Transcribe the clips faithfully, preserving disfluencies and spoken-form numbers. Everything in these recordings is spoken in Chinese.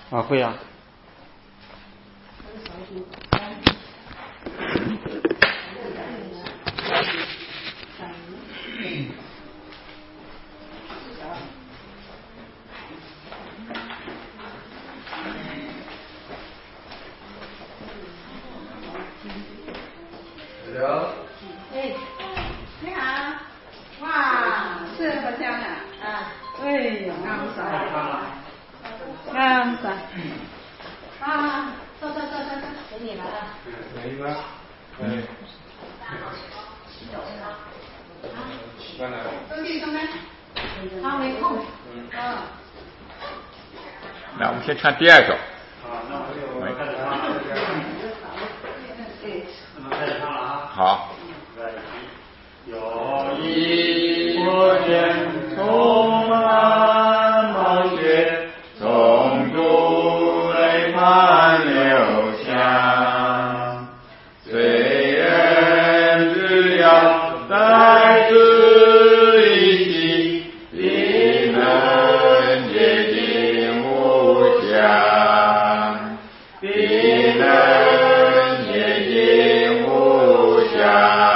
啊，会啊。 哎，你好，哇，是好香啊！啊，哎呀，啱晒，啱晒。啊，坐坐坐坐坐，给你了啊。 没吗？哎。 兄弟兄弟，他没空。嗯。啊。 那我们先唱第二首。 好，那我就开始唱了。那么开始唱了啊。 好。 有一国间充满冒险，从珠泪满流下，虽然只要在这一起，必能接近无疆，必能接近无疆。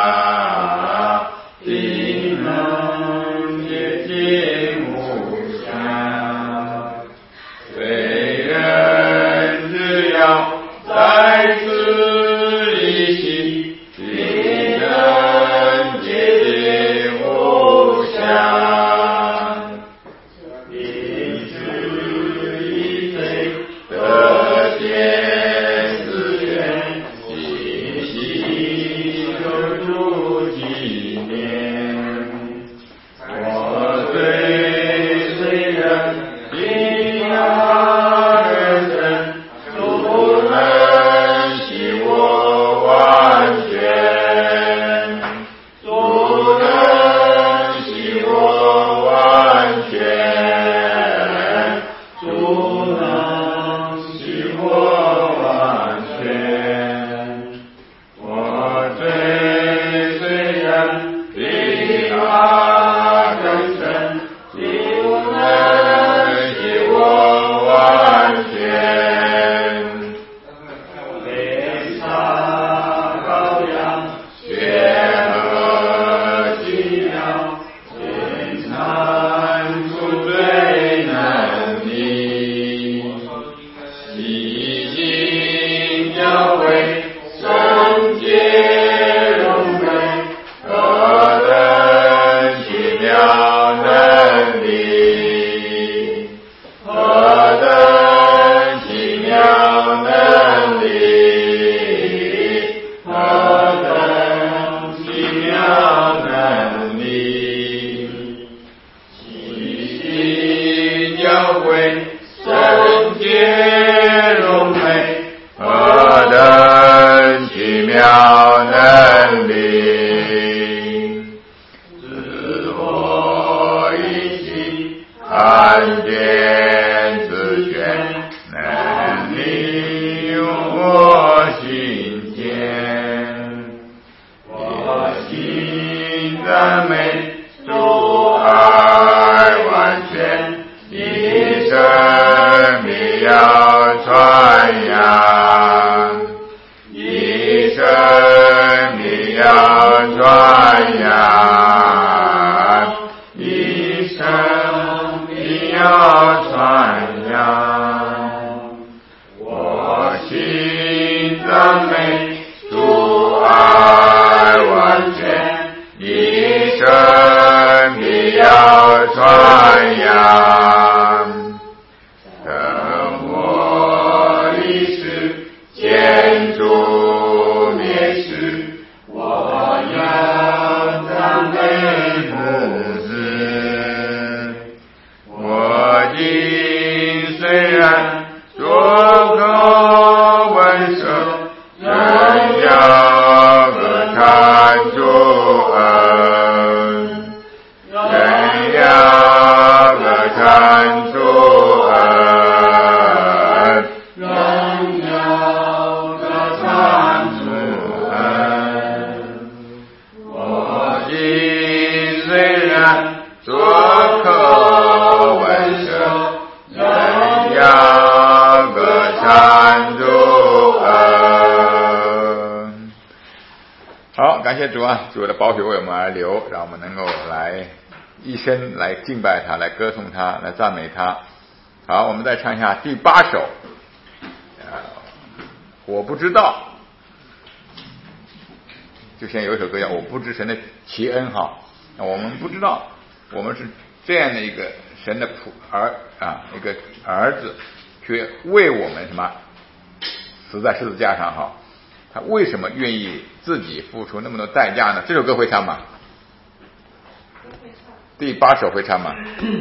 在此一起，必能接近无疆。一枝一cây得见思源，细细留住纪念。我虽虽然因他而生，不能使我完全，不能使我完全，不能使我完全。我虽虽然比他更深，不能使我完全。雷沙羔羊，血和奇妙，天产出最能力，洗净教会，圣洁荣美，何等奇妙能力，何等奇妙能力，何等奇妙能力，洗净教会，圣洁荣美，何等奇妙能力，自我一起看见自觉能力用我心间，我心赞美主爱完全，一生必要传扬，一生必要传扬，一生必要传扬。我心赞美主爱完全，一生必要传扬。等我历史建筑灭世，我要赞美母子。我今虽然做口问舌，仍要歌叹主恩，仍要歌叹主恩，仍要歌叹主恩。我今虽然做口问舌，仍要感谢主啊，主的宝血为我们而流，让我们能够来一生来敬拜他，来歌颂他，来赞美他。好，我们再唱一下第八首，呃，我不知道，就像有一首歌叫我不知神的奇恩哈，我们不知道，我们是这样的一个神的仆儿啊，一个儿子，却为我们什么死在十字架上哈，他为什么愿意自己付出那么多代价呢？这首歌会唱吗？第八首会唱吗？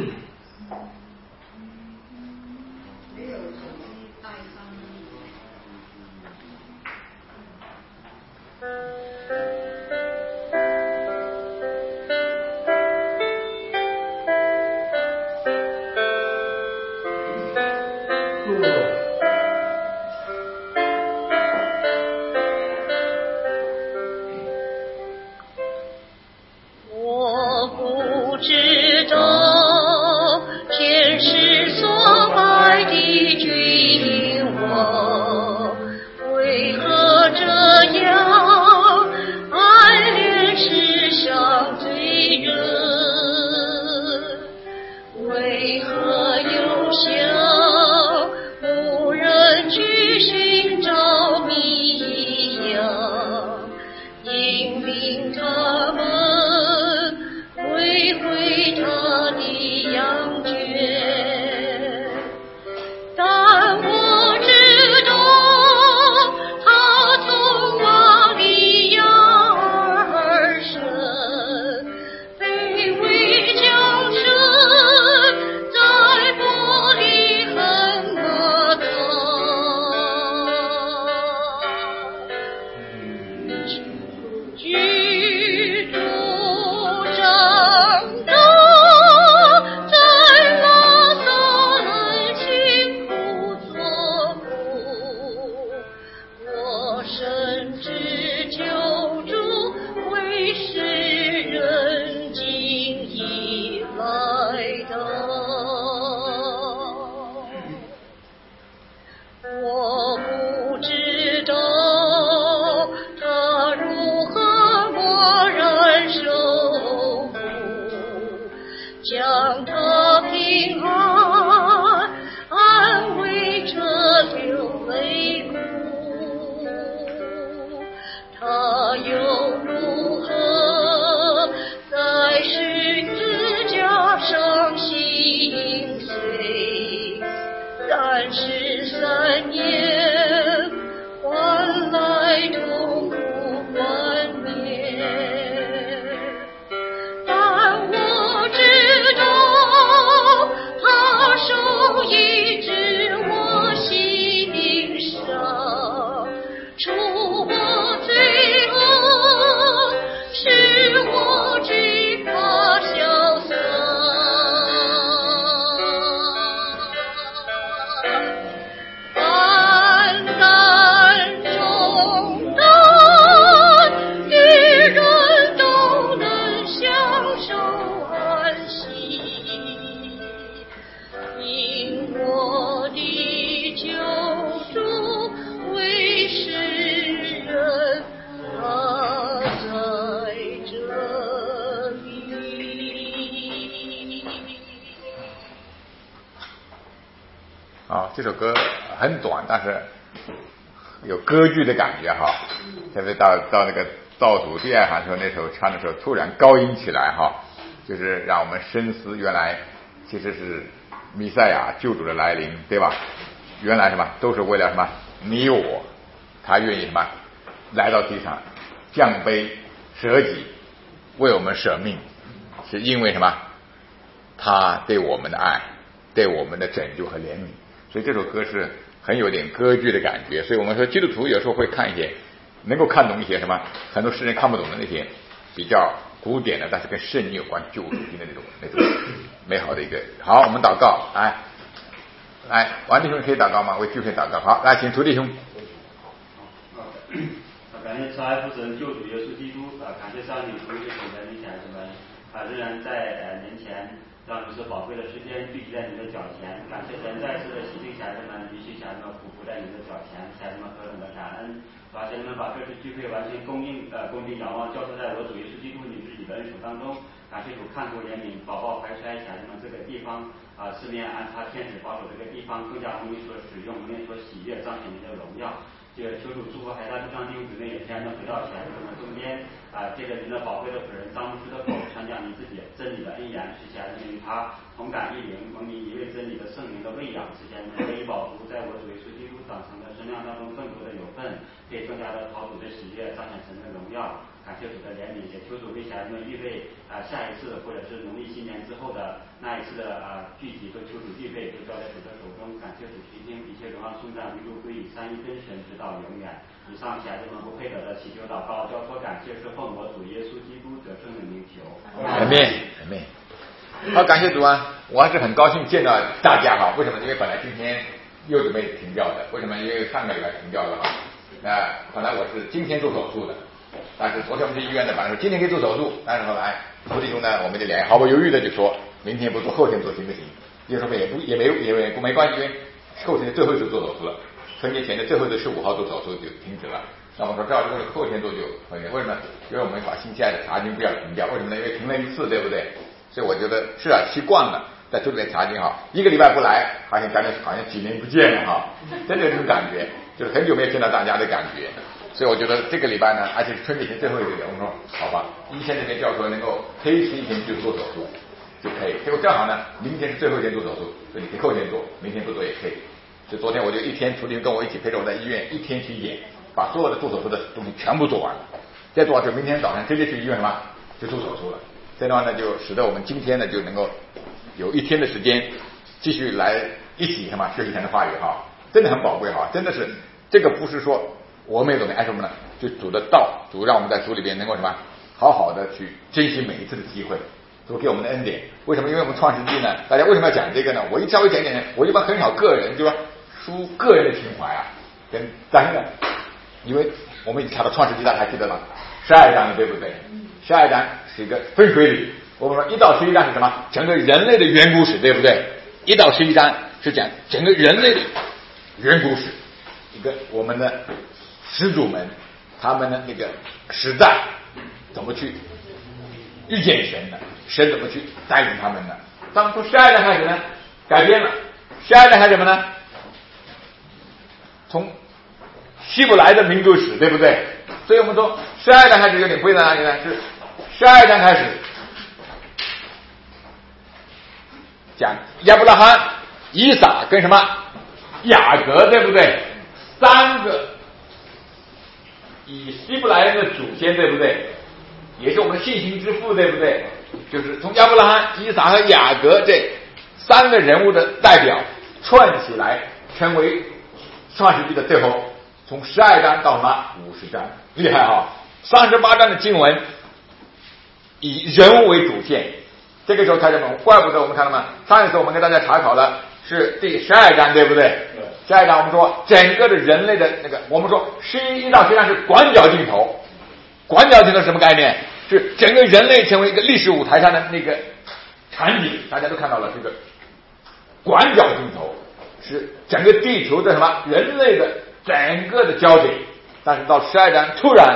这首歌很短，但是有歌剧的感觉哈。特别到到那个倒数第二行的时候，那时候唱的时候突然高音起来哈，就是让我们深思，原来其实是弥赛亚救主的来临，对吧？原来什么都是为了什么你我，他愿意什么来到地上降卑舍己，为我们舍命，是因为什么？他对我们的爱，对我们的拯救和怜悯。所以这首歌是很有点歌剧的感觉，所以我们说基督徒有时候会看一些能够看懂一些什么很多世人看不懂的那些比较古典的，但是跟圣经有关救赎性的那种那种美好的一个。好，我们祷告，来来，王弟兄可以祷告吗？为聚会祷告。好，来请徒弟兄。 感谢慈爱父神救主耶稣基督啊！感谢上帝，主耶稣的面前什么啊，仍然在呃年前让如此宝贵的时间聚集在你的脚前。感谢神再次的洗净孩子们，允许孩子们匍匐在你的脚前，孩子们何等的感恩！把孩子们把这次聚会完全供应呃恭敬仰望交托在我主耶稣基督你自己的恩手当中。感谢主看顾怜悯，宝宝怀揣孩子们这个地方啊、呃，四面安插天使保守这个地方，更加容易所使用，容易所喜悦，彰显你的荣耀。这个求主祝福海大路上弟兄姊妹也天能回到孩子们中间啊，借着您的宝贵的仆人张牧师的口传讲你自己真理的恩言，使孩子们与他同感一灵，蒙你一位真理的圣灵的喂养，使孩子们得以饱足，在我主耶稣基督长成的身量当中更多的有份，可以更加的讨主的喜悦，彰显神的荣耀。感谢主的怜悯，也求主为孩子们预备啊、呃、下一次或者是农历新年之后的那一次的啊、呃、聚集，都求主预备，都交在主的手中。感谢主垂听，一切荣耀颂赞唯独归于三一真神，直到永远。以上孩子们不配得的祈求祷告交托感谢是奉我主耶稣基督得胜的名求。 阿门阿门。好，感谢主啊！我还是很高兴见到大家哈。为什么？因为本来今天又准备停掉的，为什么？因为上个礼拜停掉了哈。那本来我是今天做手术的。但是昨天我们去医院的，反正说今天可以做手术，但是后来胡弟兄呢，我们就连毫不犹豫的就说，明天不做，后天做行不行？医生说也不也没也没没关系，因为后天的最后一次做手术了，春节前的最后一次十五号做手术就停止了。那我说这样如果后天做就可以，为什么？因为我们把新下的查经不要停掉，为什么呢？因为停了一次，对不对？所以我觉得是啊，习惯了在这边查经哈，一个礼拜不来，好像感觉好像几年不见了哈，真的有这种感觉，就是很久没有见到大家的感觉。所以我觉得这个礼拜呢，而且是春节前最后一个月，我们说好吧，一线这边教授能够推迟一天就做手术就可以，结果正好呢，明天是最后一天做手术，所以你可以后天做，明天不做也可以。所以昨天我就一天，徒弟跟我一起陪着我在医院一天去演，把所有的做手术的东西全部做完了，再做完就明天早上直接去医院什么就做手术了。这样的话呢，就使得我们今天呢就能够有一天的时间继续来一起什么学习神的话语哈，真的很宝贵哈，真的是这个不是说。我们也懂得爱什么呢？就主的道，主让我们在主里边能够什么，好好的去珍惜每一次的机会，主给我们的恩典。为什么？因为我们创世纪呢，大家为什么要讲这个呢？我一稍微讲一点，我一般很少个人，就说抒个人的情怀啊，跟但是呢，因为我们已经查到创世纪，大家还记得吗？十二章对不对？十二章是一个分水岭。我们说一到十一章是什么？整个人类的远古史，对不对？一到十一章是讲整个人类的远古史，一个我们的。始祖们他们的那个时代怎么去遇见神的，神怎么去带领他们的。当从十二章开始呢改变了，十二章开始什么呢？从希伯来的民族史，对不对？所以我们说十二章开始有点不一样的呢，是十二章开始讲亚伯拉罕、以撒跟什么雅各，对不对？三个以希伯来人的祖先，对不对？也是我们信心之父，对不对？就是从亚伯拉罕、以撒和雅各这三个人物的代表串起来，成为创世纪的最后，从十二章到什么五十章，厉害哈！三十八章的经文以人物为主线，这个时候看见吗？怪不得我们看到吗？上一次我们跟大家查考了是第十二章，对不对？十二章我们说整个的人类的那个，我们说十一到十章是广角镜头，广角镜头是什么概念？是整个人类成为一个历史舞台上的那个场景，大家都看到了这个广角镜头，是整个地球的什么人类的整个的焦点。但是到十二章突然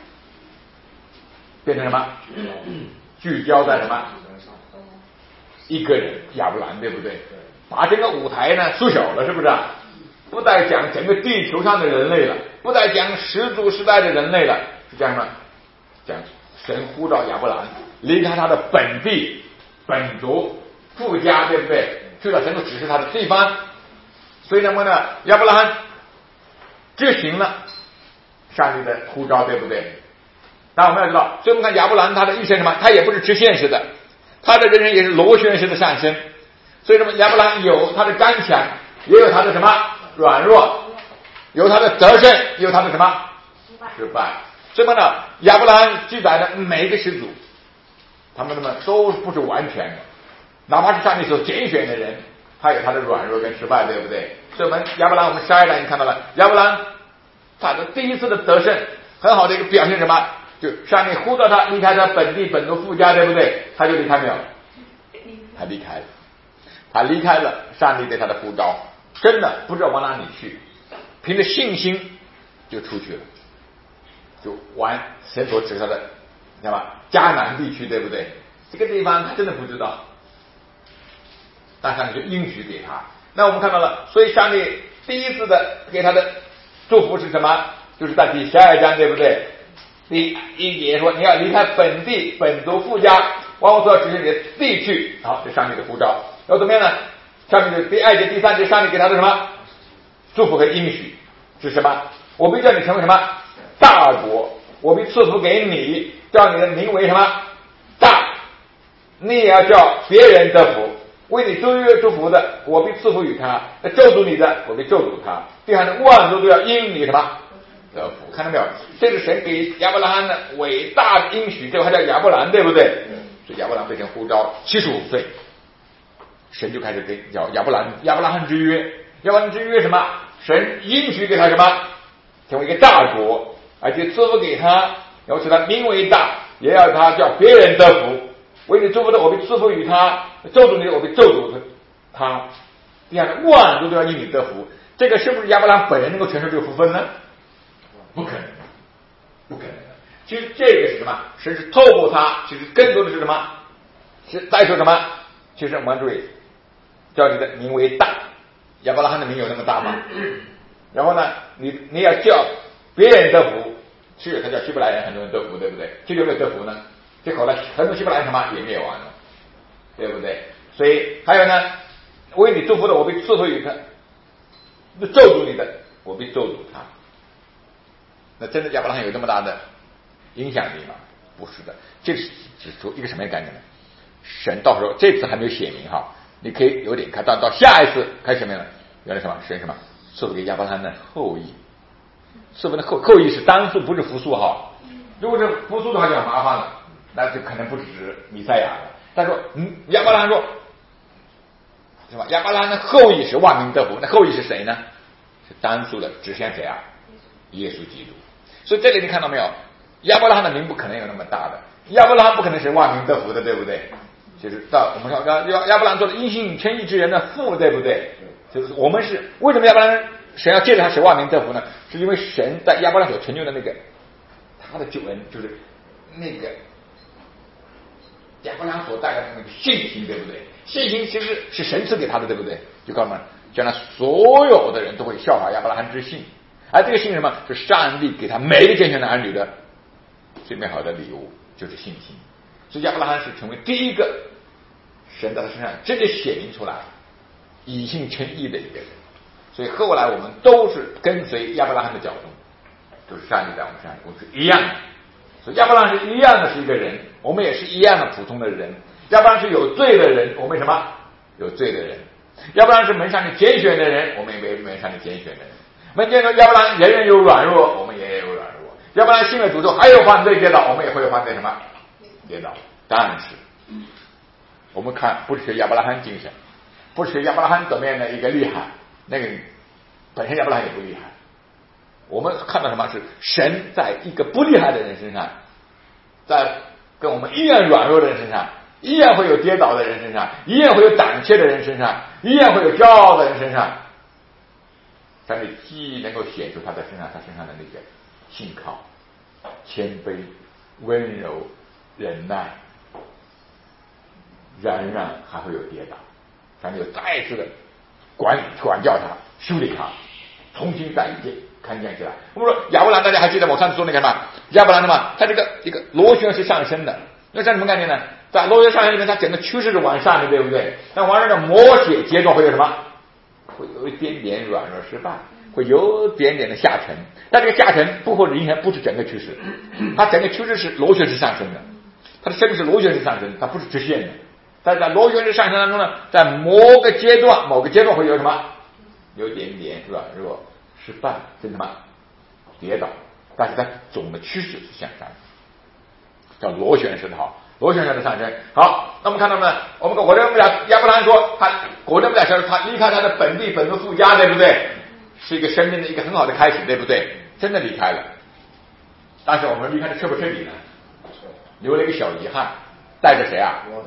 变成什么？聚焦在什么？一个人亚伯兰，对不对？把这个舞台呢缩小了，是不是啊？不再讲整个地球上的人类了，不再讲始祖时代的人类了，是讲什么？讲神呼召亚伯兰离开他的本地本族父家，对不对？去到神所指示他的地方。所以那么呢，亚伯拉罕执行了上帝的呼召，对不对？但我们要知道，所以我们看亚伯兰他的一生什么？他也不是直线式的，他的人生也是螺旋式的上升。所以什么？亚伯兰有他的刚强，也有他的什么软弱，有他的得胜，也有他的什么失败。所以呢，亚伯拉罕记载的每一个始祖，他们呢都不是完全的，哪怕是上帝所拣选的人，他有他的软弱跟失败，对不对？所以我们亚伯拉罕，我们十二章已经看到了亚伯拉罕他的第一次的得胜，很好的一个表现，什么？就上帝呼召他离开他本地本族父家，对不对？他就离开没有？ 他离开了，他离开了上帝对他的呼召，真的不知道往哪里去，凭着信心就出去了，就往神所指他的，知道吧？迦南地区，对不对？这个地方他真的不知道，但上帝就应许给他。那我们看到了，所以上帝第一次的给他的祝福是什么？就是在第十二章，对不对？第一节说你要离开本地本族父家，往我所指示你的地去。好，这上帝的呼召。要怎么样呢？上帝的第二节第三节，上帝给他的什么祝福和应许是什么？我必叫你成为什么大国，我必赐福给你，叫你的名为什么大，你也要叫别人得福。为你祝约祝福的，我必赐福与他；那咒诅你的，我必咒诅他。地上的万族都要因你什么得福？看到没有？这是神给亚伯拉罕的伟大的应许，这个还叫亚伯兰，对不对？所以亚伯兰被神呼召，七十五岁，神就开始给叫亚伯兰亚伯拉罕之约。亚伯兰之约什么？神应许给他什么？成为一个大国，而且赐福给他，要使他名为大，也要他叫别人得福。为你祝福的，我必赐福与他；咒诅你的，我必咒诅他。地上的万族都要因你得福。这个是不是亚伯拉罕本人能够承受这个福分呢？不可能，不可能的。其实这个是什么？神是透过他，其实更多的是什么？是在说什么？其实我们注意，叫你的名为大。亚伯拉罕的名有那么大吗？然后呢，你你要叫别人得福，是他叫希伯来人，很多人得福，对不对？这个有没有得福呢？这后来很多希伯来人什么也灭亡了，对不对？所以还有呢，为你祝福的，我必赐福于他；咒诅你的，我必咒诅他。那真的亚伯拉罕有这么大的影响力吗？不是的，这是指出一个什么样的概念呢？神到时候这次还没有写明哈，你可以有点看到到下一次开始什么呢？原来什么？神什么？赐福给亚伯拉罕的后裔，赐福的后后裔是单数，不是复数哈。如果是复数的话就很麻烦了，那就可能不是指弥赛亚了。他说，嗯，亚伯拉罕说，是吧？亚伯拉罕的后裔是万民得福，那后裔是谁呢？是单数的，指向谁啊？耶稣基督。所以这里你看到没有？亚伯拉罕的名不可能有那么大的，亚伯拉罕不可能是万民得福的，对不对？就是到我们说亚亚伯拉罕做的因信称义之人的父，对不对？就是我们是为什么亚伯拉罕神要借着他使万民得福呢？是因为神在亚伯拉罕所成就的那个他的救恩，就是那个亚伯拉罕所带来的那个信心，对不对？信心其实是神赐给他的，对不对？就告诉我们，将来所有的人都会效法亚伯拉罕之信。而这个信什么？是上帝给他每一个拣选的儿女的最美好的礼物，就是信心。所以亚伯拉罕是成为第一个神在他身上直接显明出来以信称义的一个人。所以后来我们都是跟随亚伯拉罕的脚步，就是上帝在我们身上都是一样的。所以亚伯拉罕是一样的是一个人，我们也是一样的普通的人。亚伯拉罕是有罪的人，我们什么？有罪的人。亚伯拉罕是门上帝拣选的人，我们也为门上帝拣选的人。我们见到亚伯拉罕人人有软弱，我们也有软弱。亚伯拉罕信了诅咒，还有犯罪跌倒，我们也会有犯罪什么跌倒。但是我们看不是学亚伯拉罕精神，不是学亚伯拉罕怎么样的一个厉害，那个本身亚伯拉罕也不厉害。我们看到什么？是神在一个不厉害的人身上，在跟我们一样软弱的人身上，一样会有跌倒的人身上，一样会有胆怯的人身上，一样会有骄傲的人身上，上帝既能够显出他在身上他身上的那个信靠、谦卑、温柔、忍耐，然然还会有跌倒，上帝又再一次的管管教他、修理他，重新再一届看见起来。我们说亚伯兰，大家还记得我上次说那个什么亚伯兰的吗？他这个一个螺旋是上升的，那像什么概念呢？在螺旋上升里面，它整个趋势是往上的，对不对？那往上的磨血阶段会有什么？会有一点点软弱失败，会有一点点的下沉，但这个下沉不会影响不是整个趋势，它整个趋势是螺旋式上升的，它的生命是螺旋式上升，它不是直线的。但是在螺旋式上升当中呢，在某个阶段某个阶段会有什么？有一点点软弱失败，甚至什么跌倒，但是它总的趋势是向上，叫螺旋式的哈。螺旋式的上升。好，那我们看到呢，我们果真不了亚伯拉罕说他果真不了说他离开他的本地本族父家，对不对？是一个生命的一个很好的开始，对不对？真的离开了，但是我们离开的彻不彻底呢？留了一个小遗憾，带着谁啊？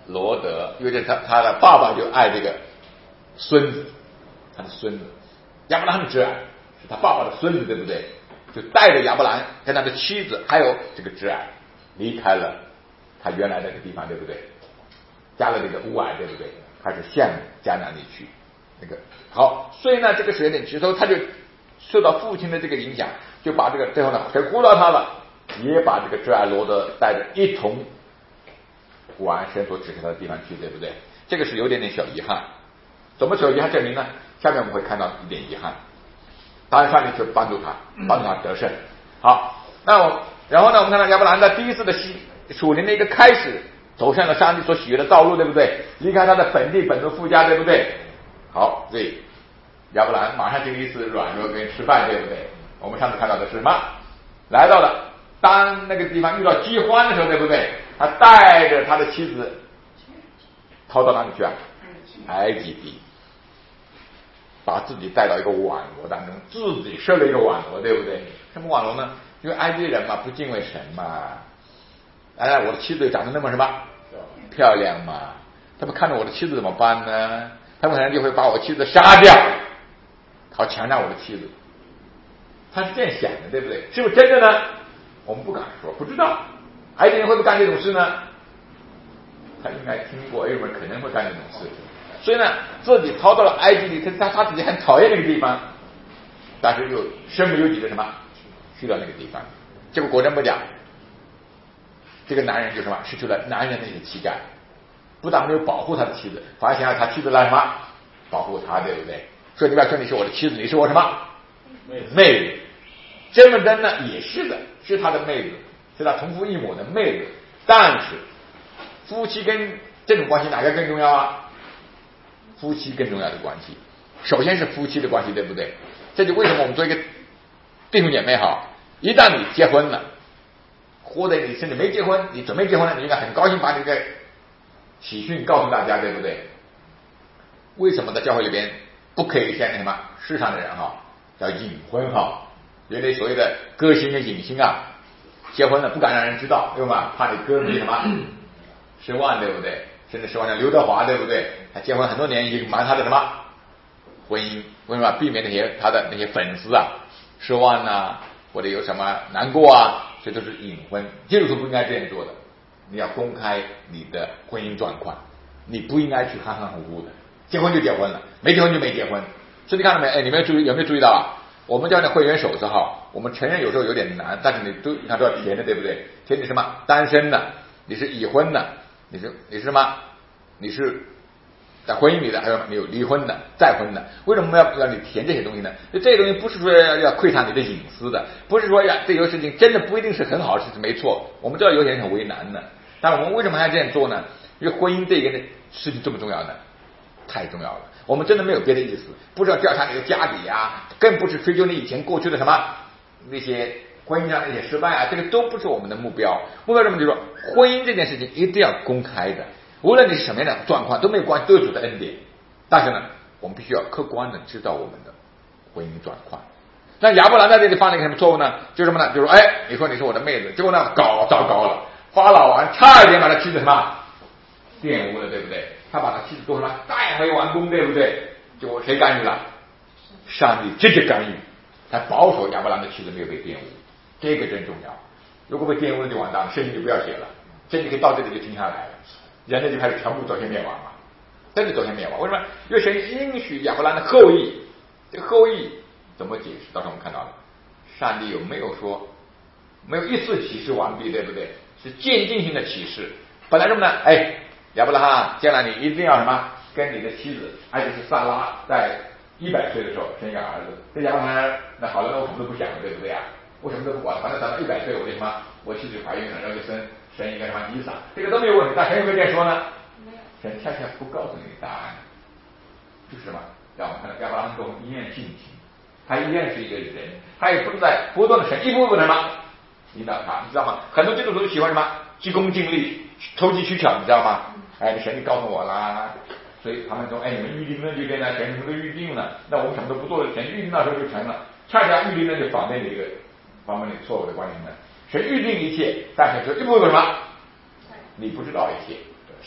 罗德，因为这他他的爸爸就爱这个孙子，他的孙子亚伯拉罕的侄儿是他爸爸的孙子，对不对？就带着亚伯兰跟他的妻子还有这个侄儿离开了他原来那个地方，对不对？加了这个乌尔，对不对？开始向迦南地去。那个好，所以呢，这个时间点之后，他就受到父亲的这个影响，就把这个最后呢，谁呼到他了，也把这个侄儿罗德带着一同往神所指示他的地方去，对不对？这个是有点点小遗憾。怎么小遗憾证明呢？下面我们会看到一点遗憾。当然，上帝去帮助他，帮助他得胜。好，那我然后呢，我们看到亚伯兰在第一次的属灵的一个开始，走上了上帝所喜悦的道路，对不对？离开他的本地本族父家，对不对？好，所以亚伯兰马上经历一次软弱跟失败，对不对？我们上次看到的是什么？来到了当那个地方遇到饥荒的时候，对不对？他带着他的妻子逃到哪里去啊？埃及地，把自己带到一个网罗当中，自己设了一个网罗，对不对？什么网罗呢？因为埃及人嘛，不敬畏神嘛。哎，我的妻子长得那么什么漂亮嘛，他们看着我的妻子怎么办呢？他们可能就会把我妻子杀掉，好强占我的妻子。他是这样想的，对不对？是不是真的呢？我们不敢说，不知道。埃及人会不会干这种事呢？他应该听过，为什么可能会干这种事？所以呢，自己逃到了埃及里，他他自己很讨厌那个地方，但是又身不由己的什么去到那个地方，结果果真不讲，这个男人就什么失去了男人的一些气概，不但没有保护他的妻子，反而想要他妻子来什么保护他，对不对？所以你不要说你是我的妻子，你是我什么妹子，真不真呢？也是的，是他的妹子，是他同父异母的妹子，但是夫妻跟这种关系哪个更重要啊？夫妻更重要的关系，首先是夫妻的关系，对不对？这就为什么我们做一个弟兄姐妹好，一旦你结婚了，或者你甚至没结婚，你准备结婚了，你应该很高兴把这个喜讯告诉大家，对不对？为什么在教会里边不可以像那什么世上的人哈，叫隐婚哈？原来所谓的歌星跟影星啊，结婚了不敢让人知道，对吧？怕你歌迷什么失望，对不对？甚至失望像刘德华，对不对？他结婚很多年，隐瞒他的什么婚姻，为什么避免那些他的那些粉丝啊失望啊，或者有什么难过啊？这都是隐婚。基督徒不应该这样做的，你要公开你的婚姻状况，你不应该去含含糊糊的，结婚就结婚了，没结婚就没结婚。所以你看到没？哎，你们注意有没有注意到啊？我们叫那会员手册哈，我们承认有时候有点难，但是你都你看都要填的，对不对？填你什么单身的，你是已婚的，你是你是什么？你是在婚姻里的，还有你有离婚的、再婚的，为什么要要你填这些东西呢？这些东西不是说要要窥探你的隐私的，不是说呀这个事情真的不一定是很好的事情，没错，我们知道有些人很为难的，但我们为什么还要这样做呢？因为婚姻这个事情这么重要呢，太重要了。我们真的没有别的意思，不是要调查你的家底啊，更不是追究你以前过去的什么那些婚姻上的一些失败啊，这个都不是我们的目标。目标什么？就是说婚姻这件事情一定要公开的。无论你是什么样的状况都没有关系，都有主的恩典。但是呢，我们必须要客观的知道我们的婚姻状况。那亚伯兰在这里犯了一个什么错误呢？就是什么呢？就是哎，你说你是我的妹子，结果呢搞糟糕了，法老王差一点把他妻子什么玷污了，对不对？他把他妻子做什么带回王宫，对不对？结果谁干预了？上帝直接干预，他保守亚伯兰的妻子没有被玷污，这个真重要。如果被玷污了就完蛋了，圣经就不要写了，圣经可以到这里就停下来了。人类就开始全部走向灭亡了，真的走向灭亡。为什么？因为神应许亚伯兰的后裔，这个后裔怎么解释？到时候我们看到了，上帝有没有说没有一次启示完毕，对不对？是渐进性的启示。本来什么呢？哎，亚伯拉罕，将来你一定要什么？跟你的妻子，而且是萨拉，在一百岁的时候生一个儿子。这亚伯拉罕，那好了，那我什么都不想了，对不对啊？我什么都不管，反正等到一百岁，我就什么？我妻子怀孕了，然后就生。生一个什么以撒，这个都没有问题，但神有没有这样说呢？没有，神恰恰不告诉你答案，就是什么？让我们看到亚伯拉罕跟我们一样性情，他依然是一个人，他也不是在不断的神一步步的什么引导他，你知道吗？很多基督徒喜欢什么急功近利、投机取巧，你知道吗？哎，神你告诉我啦，所以他们说，哎，你们预定论这边呢，神什么都预定了，那我们什么都不做了，神预定那时候就成了，恰恰预定论就反对这个方面的错误的观念呢。神预定一切，但是就一步步什么？你不知道一切，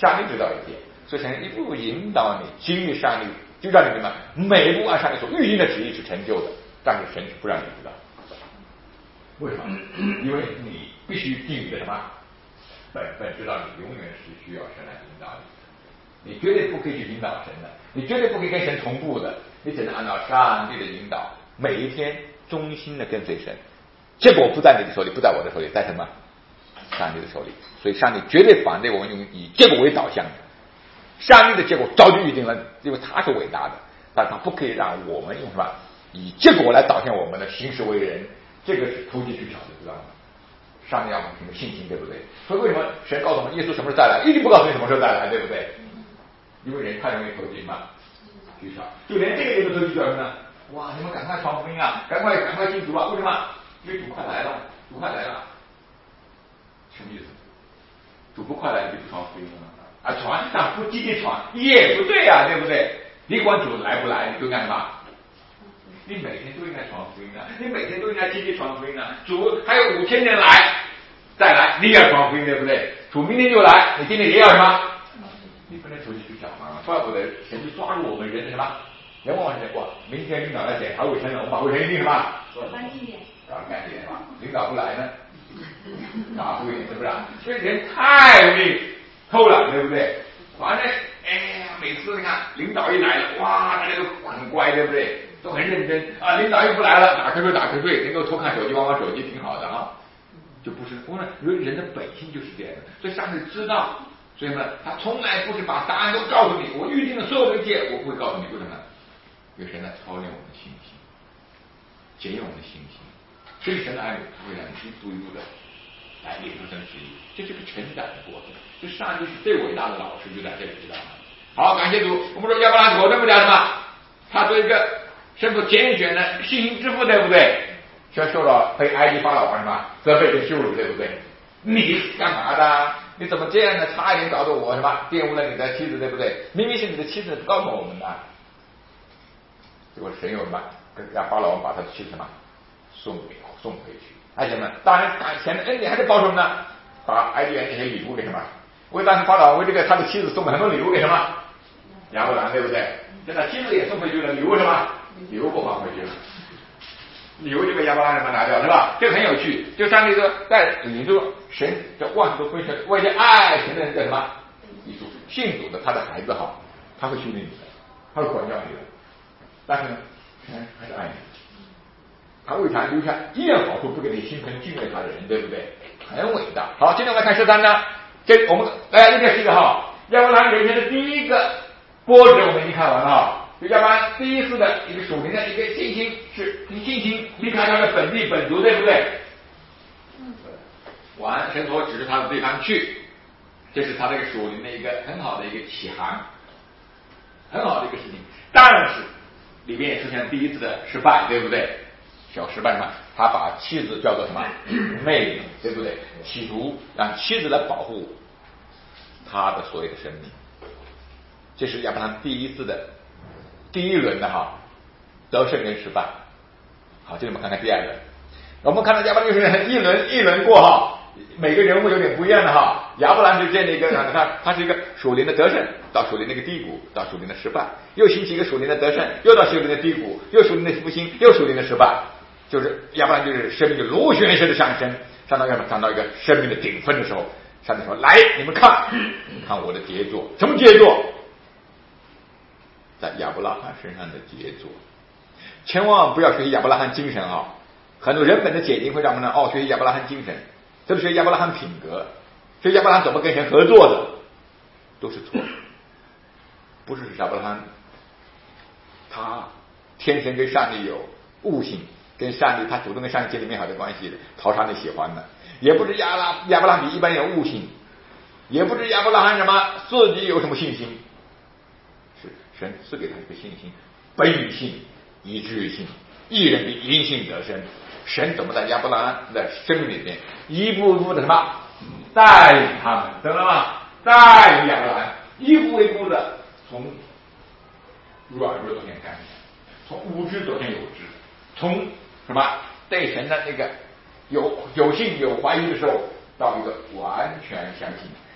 上帝知道一切，所以神一步步引导你经历上帝，就让你明白每一步按上帝所预定的旨意是成就的，但是神不让你知道。为什么？因为你必须定一个什么本分，知道你永远是需要神来引导你，你绝对不可以去引导神的，你绝对不可以跟神同步的，你只能按照上帝的引导，每一天忠心的跟随神。结果不在你的手里，不在我的手里，在什么？上帝的手里。所以上帝绝对反对我们用以结果为导向的。上帝的结果早就预定了，因为他是伟大的，但他不可以让我们用什么以结果来导向我们的行事为人，这个是投机取巧的，知道吗？上帝要我们凭着信心，对不对？所以为什么神告诉我们耶稣什么时候再来，一定不告诉你什么时候再来，对不对？因为人太容易投机嘛，取巧，就连这个也都投机取巧呢。哇，你们赶快传福音啊，赶快赶快信主啊！为什么？因为主快来了，主快来了，什么意思？主不快来就不传福音了啊？传但不积极传也不对啊，对不对？你管主来不来，你就干什么？你每天都应该传福音啊，你每天都应该积极传福音啊。主还有五千年来再来，你也要传福音，对不对？主明天就来，你今天也要什么？你不能投机取巧嘛，怪不得神就抓住我们人的什么？人往往是哇，明天领导来检查卫生了，我们把卫生一定什么？ 干净点， 搞干净点吧。领导不来呢，打不赢是不是？所以人太容易偷懒，对不对？反正哎呀，每次你看领导一来了，哇，大家都很乖，对不对？都很认真啊。领导又不来了，打瞌睡打瞌睡，能够偷看手机玩玩手机挺好的啊。就不是，我说人的本性就是这样的，所以上帝知道，所以呢，他从来不是把答案都告诉你，我预定的所有的一切，我不会告诉你，为什么？有神在操练我们的信心，检验我们的信心，所以神的爱他会让你一步一步的来领受神的旨意，这是个成长的过程。就上帝是最伟大的老师，就在这里，知道吗？好，感谢主。我们说亚伯拉罕果真不讲什么，他做一个神所拣选的信心之父，对不对？却受到被埃及法老王什么责备跟羞辱，对不对？你干嘛的？你怎么这样呢？差一点搞得我什么玷污了你的妻子，对不对？明明是你的妻子，不告诉我们的。结果神有什么？跟让法老王把他的妻子什么送给送回去。而且呢，当然前的恩典还是保什么呢？把埃及人这些礼物给什么？为当时法老王为这个他的妻子送了很多礼物给什么？亚伯兰，对不对？现在妻子也送回去了，礼物什么？礼物不还回去了。礼物就被亚伯拉罕拿掉，是吧？这个很有趣。就上帝说，在你说神叫万事都归神，为了爱神的人叫什么？你说信主的他的孩子好，他会训练你的，他会管教你的。但是呢，神还是爱你，他为啥留下一样好处不给你心存敬畏他的人，对不对？很伟大。好，今天我们来看十三章，这我们大家一点十个号，亚伯拉罕人生的第一个波折我们已经看完了哈。就亚伯拉罕第一次的一个属灵的一个信心，是凭信心离开他的本地本族，对不对？嗯。完，神所指示他的地方去，这是他这个属灵的一个很好的一个起航，很好的一个事情。但是里面也出现了第一次的失败，对不对？小失败嘛，他把妻子叫做什么妹妹，对不对？企图让妻子来保护他的所有的生命，这是亚伯拉罕第一次的第一轮的哈得胜跟失败。好，接着我们看看第二轮，我们看到亚伯拉罕一轮一轮过哈，每个人物有点不一样的哈。亚伯兰就建立一个，他他是一个属灵的得胜，到属灵的一个低谷，到属灵的失败，又兴起一个属灵的得胜，又到属灵的低谷，又属灵的复兴，又属灵的失败，就是亚伯兰就是生命就螺旋式的上升，上到要么上到一个生命的顶峰的时候，上帝说：“来，你们看，看我的杰作，什么杰作？在亚伯拉罕身上的杰作，千万不要学习亚伯拉罕精神啊！很多人本的解经会让我们呢哦学习亚伯拉罕精神，这是学亚伯拉罕品格。”所以亚伯拉罕怎么跟神合作的，都是错的。不是亚伯拉罕，他天生跟上帝有悟性，跟上帝他主动跟上帝建立美好的关系，讨上帝喜欢的。也不是亚拉亚伯拉罕比一般人有悟性，也不是亚伯拉罕什么自己有什么信心，是神赐给他一个信心，本性、一致性，一人比因信得生。神怎么在亚伯拉罕的生命里面一步一步的什么？带领他们，懂了吗？带领亚伯拉罕一步一步的从软弱走向刚强，从无知走向有知，从什么对神的那个有有信有怀疑的时候，到一个完全相信，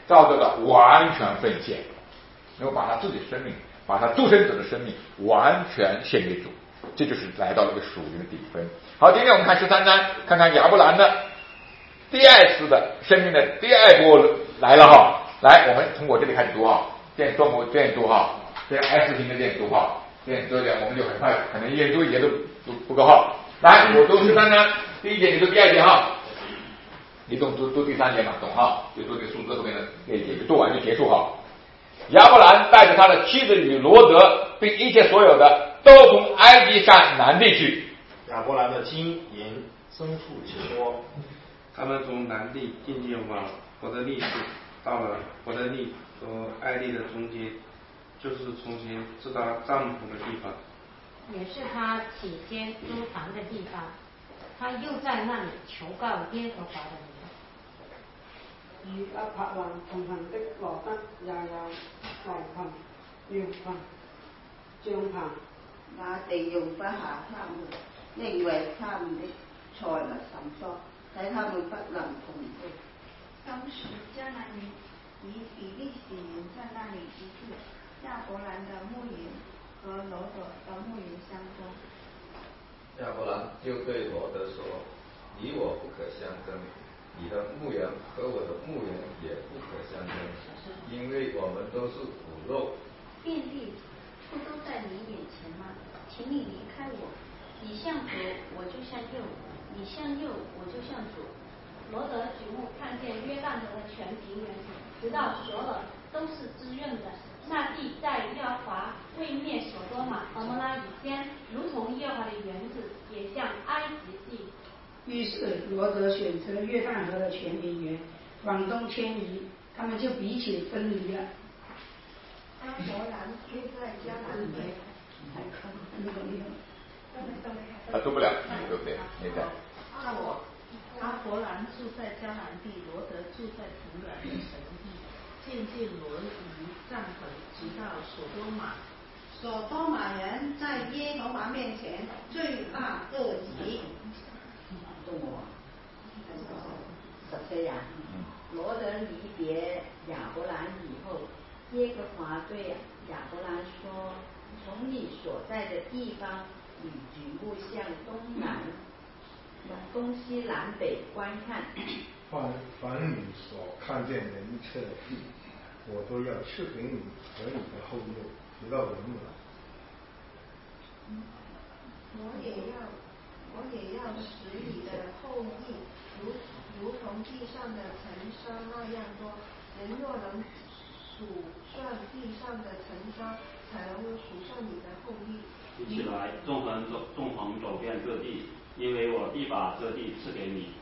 照着的完全奉献，能够把他自己的生命，把他独生子的生命完全献给主，这就是来到了一个属灵的顶峰。好，今天我们看十三章，看看亚伯兰的第二次的生命的第二波来了哈。来，我们从我这里开始读哈，这样中国这样读哈，这样 S 型的这样读哈，这样读点我们就很快，可能一人读一节都读不够哈。来，我读十三章第一节，你读第二节哈。你读读读第三节嘛，懂哈？就读这个数字后面的那一节，就读完就结束哈。亚伯兰带着他的妻子与罗德，并一切所有的，都从埃及上南地去。 亚伯兰的金银牲畜极多， 他们从南地渐渐往伯特利去，到了伯特利和埃利的中间，就是从前支搭帐篷的地方， 也是他起先租房的地方。他又在那里求告耶和华的名。 與亞伯蘭同行的羅德也有牛棚、羊棚、帳棚， 那地用不下他們，因為他們的財物甚多，使他們不能同居。 當時迦南人與比利洗人在那里居住，亞伯蘭的牧園和羅德的牧園相爭。 亞伯蘭就對羅德說：你我不可相爭，你的牧園和我的牧園也不可相爭，因為我們都是骨肉。 遍地不都在你眼前嗎？請你離開我，你向左我就向右，你向右我就向左。 羅德舉目看見約旦河的全平原，直到所有都是滋潤的。那地在耶和華未滅所多瑪、蛾摩拉以前，如同耶和華的園子，也像埃及地。 於是羅德選擇約旦河的全平原，往東遷移，他們就彼此分離了。 亞伯蘭住在迦南地， 他读不了，对不对？那个。 那我亞伯蘭住在迦南地，羅德住在平原的神地。漸漸淪於帳篷，直到所多瑪。 所多瑪人在耶和華面前罪大惡極。 十四日，羅德離別亞伯蘭以後，耶和華對亞伯蘭說：從你所在的地方，你舉目向東南、東西南北觀看。 凡凡你所看見的一切地，我都要賜給你和你的後裔，直到永遠。 我也要，我也要使你的後裔如如同地上的塵沙那樣多。人若能數算地上的塵沙，才能數算你的後裔。 你起來，縱橫走，縱橫走遍各地，因為我必把這地賜給你。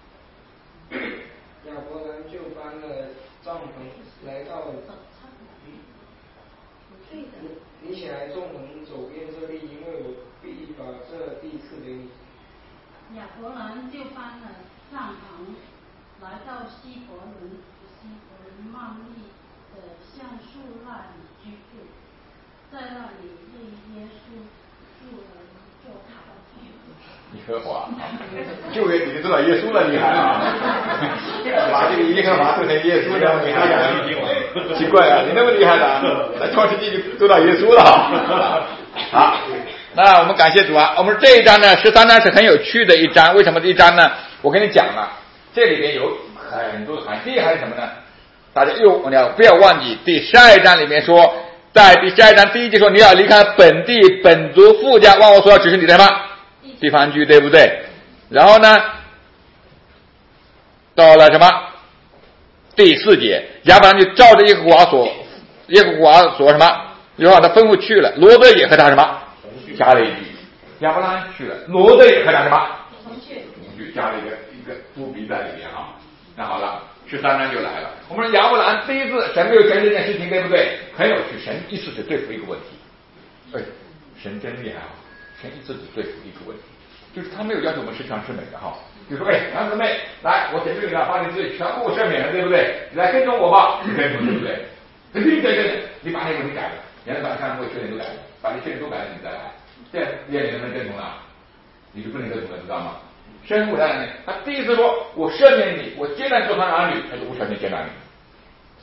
亞伯蘭就搬了帳篷，來到你你起來，縱橫走遍這地，因為我必把這地賜給你。 亞伯蘭就搬了帳篷，來到希伯倫，希伯倫曼利的橡樹那裡居住，在那裡為耶穌築了一座塔。 耶和華，就給你知道耶穌了，厲害啊！把這個耶和華做成耶穌了，厲害啊！奇怪啊，你那麼厲害的，在創世記就做到耶穌了。好，那我們感謝主啊！我們這一章呢，十三章是很有趣的一章。為什麼這一章呢？我跟你講了，這裡邊有很多含義。第一還是什麼呢？大家又你要不要忘記第十二章裡面說，在第十二章第一節說，你要離開本地本族父家，忘我所要指示你的什麼地方居，對不對？然後呢，到了什麼第四節，亞伯蘭就照着耶和華所耶和華所什麼耶和華的吩咐去了，羅德也和他什麼加了一句，亞伯蘭去了，羅德也和他什麼同去，加了一個一個伏筆在裡面啊。那好了，十三章就來了。我們說亞伯蘭第一次神沒有成這件事情，對不對？很有趣，神一次只對付一個問題。哎，神真厲害啊！神一次只對付一個問題，就是他沒有要求我們十全十美的哈。就說哎，兩姊妹，來，我拯救你了，把你罪全部赦免了，對不對？你來跟從我吧，你跟從對不對？對對對對，你把那個問題改了，原來把三個缺點都改了，把你缺點都改了，你再來，這樣你也能不能跟從了？你就不能跟從了，知道嗎？生父在那裡，他第一次說我赦免你，我接納你做他兒女，他就無條件接納你。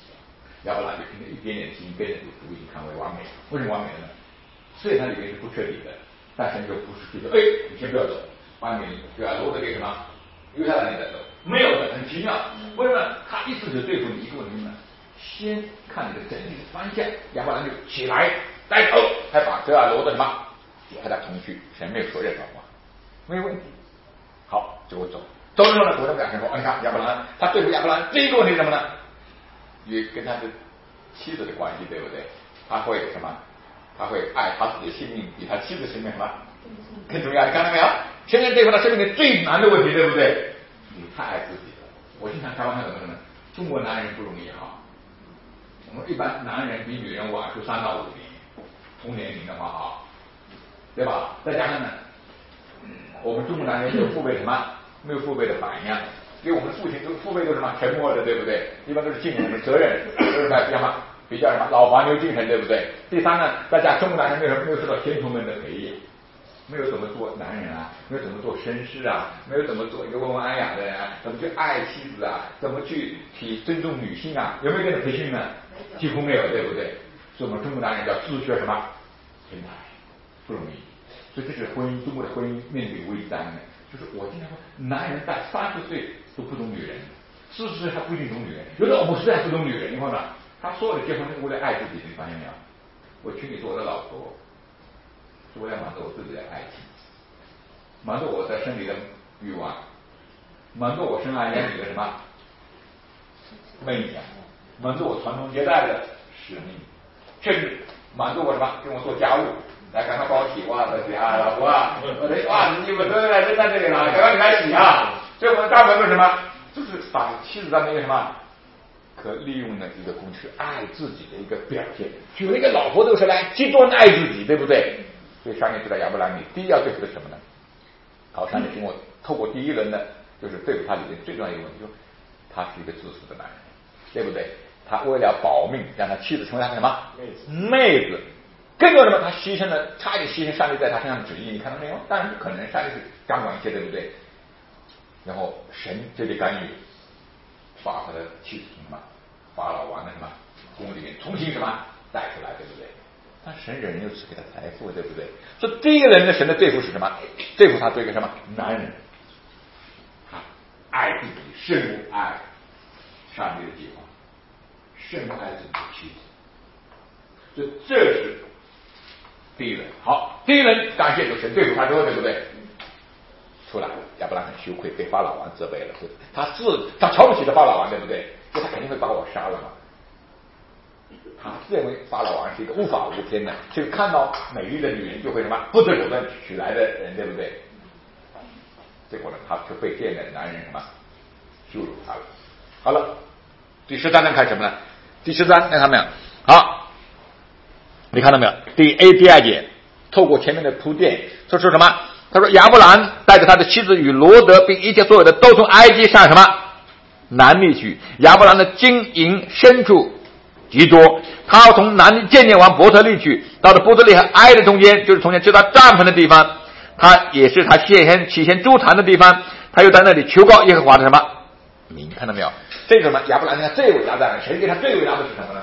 亚伯兰就凭着一点点心跟着主主已经看为完美。为什么完美呢？虽然它里面是不彻底的，但神就不是觉得，哎，你先不要走，把你对吧？罗德给什么留下来你再走，没有的，很奇妙。为什么？他意思是对付你一个问题呢？先看你的整体的方向，亚伯兰就起来带走，还把德尔罗的什么派他同去，神没有说任何话，没有问题。好，就我走。走的时候呢，国家表示说，你看亚伯兰，他对付亚伯兰第一个问题是什么呢？也跟他的妻子的关系，对不对？他会什么？他会爱他自己的性命比他妻子的性命什么更重要？你看到没有？现在对付他生命里最难的问题，对不对？你太爱自己了。我经常开玩笑怎么说呢？中国男人不容易哈。我们一般男人比女人晚出三到五年，同年龄的话啊，对吧？再加上呢，我们中国男人没有父辈什么，没有父辈的榜样，因为我们父亲都父辈都是什么沉默的，对不对？一般都是尽我们责任，都是比较什么比较什么老黄牛精神，对不对？第三呢，大家中国男人没有没有受到先锋们的培养，没有怎么做男人啊，没有怎么做绅士啊，没有怎么做一个温文安雅的人啊，怎么去爱妻子啊，怎么去去尊重女性啊，有没有这种培训呢？几乎没有，对不对？所以我们中国男人叫自学什么？天才，不容易。所以这是婚姻，中国的婚姻面对危机当中的，就是我经常说，男人在三十岁都不懂女人，四十岁还不一定懂女人，有的五十岁还不懂女人，你看嘛，他所有的结婚是为了爱自己，你发现没有？我娶你做我的老婆，是为了满足我自己的爱情，满足我的生理的欲望，满足我生儿养女的什么梦想，满足我传宗接代的使命，甚至满足我什么？跟我做家务，来赶快帮我洗袜子，洗啊，老婆啊，我的袜子你们都来扔在这里了，赶快你来洗啊！所以我们大部分是什么？就是把妻子当成一个什么可利用的一个工具，爱自己的一个表现。娶了一个老婆都是来极端爱自己，对不对？所以上面知道亚伯兰，你第一要对付的什么呢？好，上面经过透过第一轮呢，就是对付他里面最重要的一个问题，就是他是一个自私的男人，对不对？他为了保命，让他妻子成为他的什么妹子，更多什么？他牺牲了，差一点牺牲上帝在他身上的旨意，你看到没有？当然不可能，上帝是掌管一切，对不对？然后神这里干预，把他的妻子从什么法老王的什么宫里面重新什么带出来，对不对？但神人又赐给他财富，对不对？所以第一个人的神的对付是什么？对付他对一个什么男人，他爱自己胜于爱上帝的计划，胜于爱自己的妻子，所以这是第一人。好，第一人感谢主，神对付他之后，对不对？出来，亚伯兰很羞愧，被法老王责备了。他自他瞧不起的法老王，对不对？所以他肯定会把我杀了嘛。他认为法老王是一个无法无天的，就看到美丽的女人就会什么不择手段娶来的人，对不对？结果呢，他就被这样的男人什么羞辱他了。好了，第十三章看什么呢？第十三，看到没有？好，你看到没有？第 A 第二节，透过前面的铺垫，说出什么？他说亚伯兰带着他的妻子与罗德并一切所有的都从埃及上什么南地去。亚伯兰的金银牲畜极多，他要从南地渐渐往伯特利去，到了伯特利和埃的中间，就是从前支他帐篷的地方，他也是他先先起先筑坛的地方，他又在那里求告耶和华的什么名，看到没有？这个什么亚伯兰他最伟大的，谁给他最伟大的是什么呢？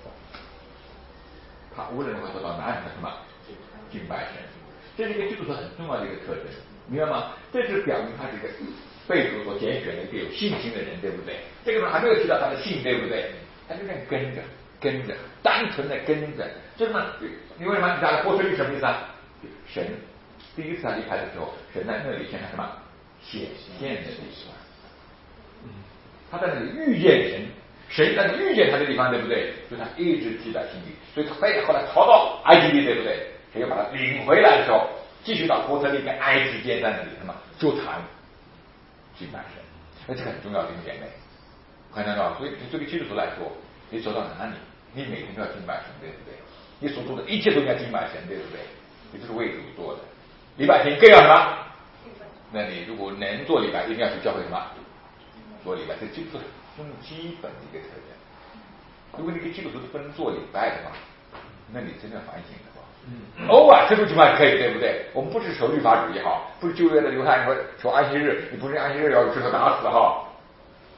他无论如何做到男人的什么敬拜神，这是一个基督徒很重要的一个特征，明白吗？这是表明他是一个被主所拣选的一个有信心的人，对不对？这个时候还没有提到他的信，对不对？他就这样跟着跟着单纯的跟着，就是呢，你为什么你讲的伯特利什么意思啊？神第一次他离开的时候，神在那里向他什么显现的地方，他在那里遇见神，神在那里遇见他的地方，对不对？所以他一直记在心里，所以他非后来逃到埃及地，对不对？谁又把他领回来的时候，继续到伯特利跟埃之间在那里什么就谈敬拜神，而这个很重要的一点呢。看到没有？所以对这个基督徒来说，你走到哪里，你每天都要敬拜神，对不对？你所做的一切都应该敬拜神，对不对？这就是为主做的。礼拜天更要什么？那你如果能做礼拜，一定要去教会什么做礼拜，这就是最基本的一个特征。如果你个基督徒不能做礼拜的话，那你真的反省的话，嗯，偶尔这种情况可以，对不对？我们不是守律法主义哈，不是旧约的犹太人说守安息日，你不是安息日要指头打死哈。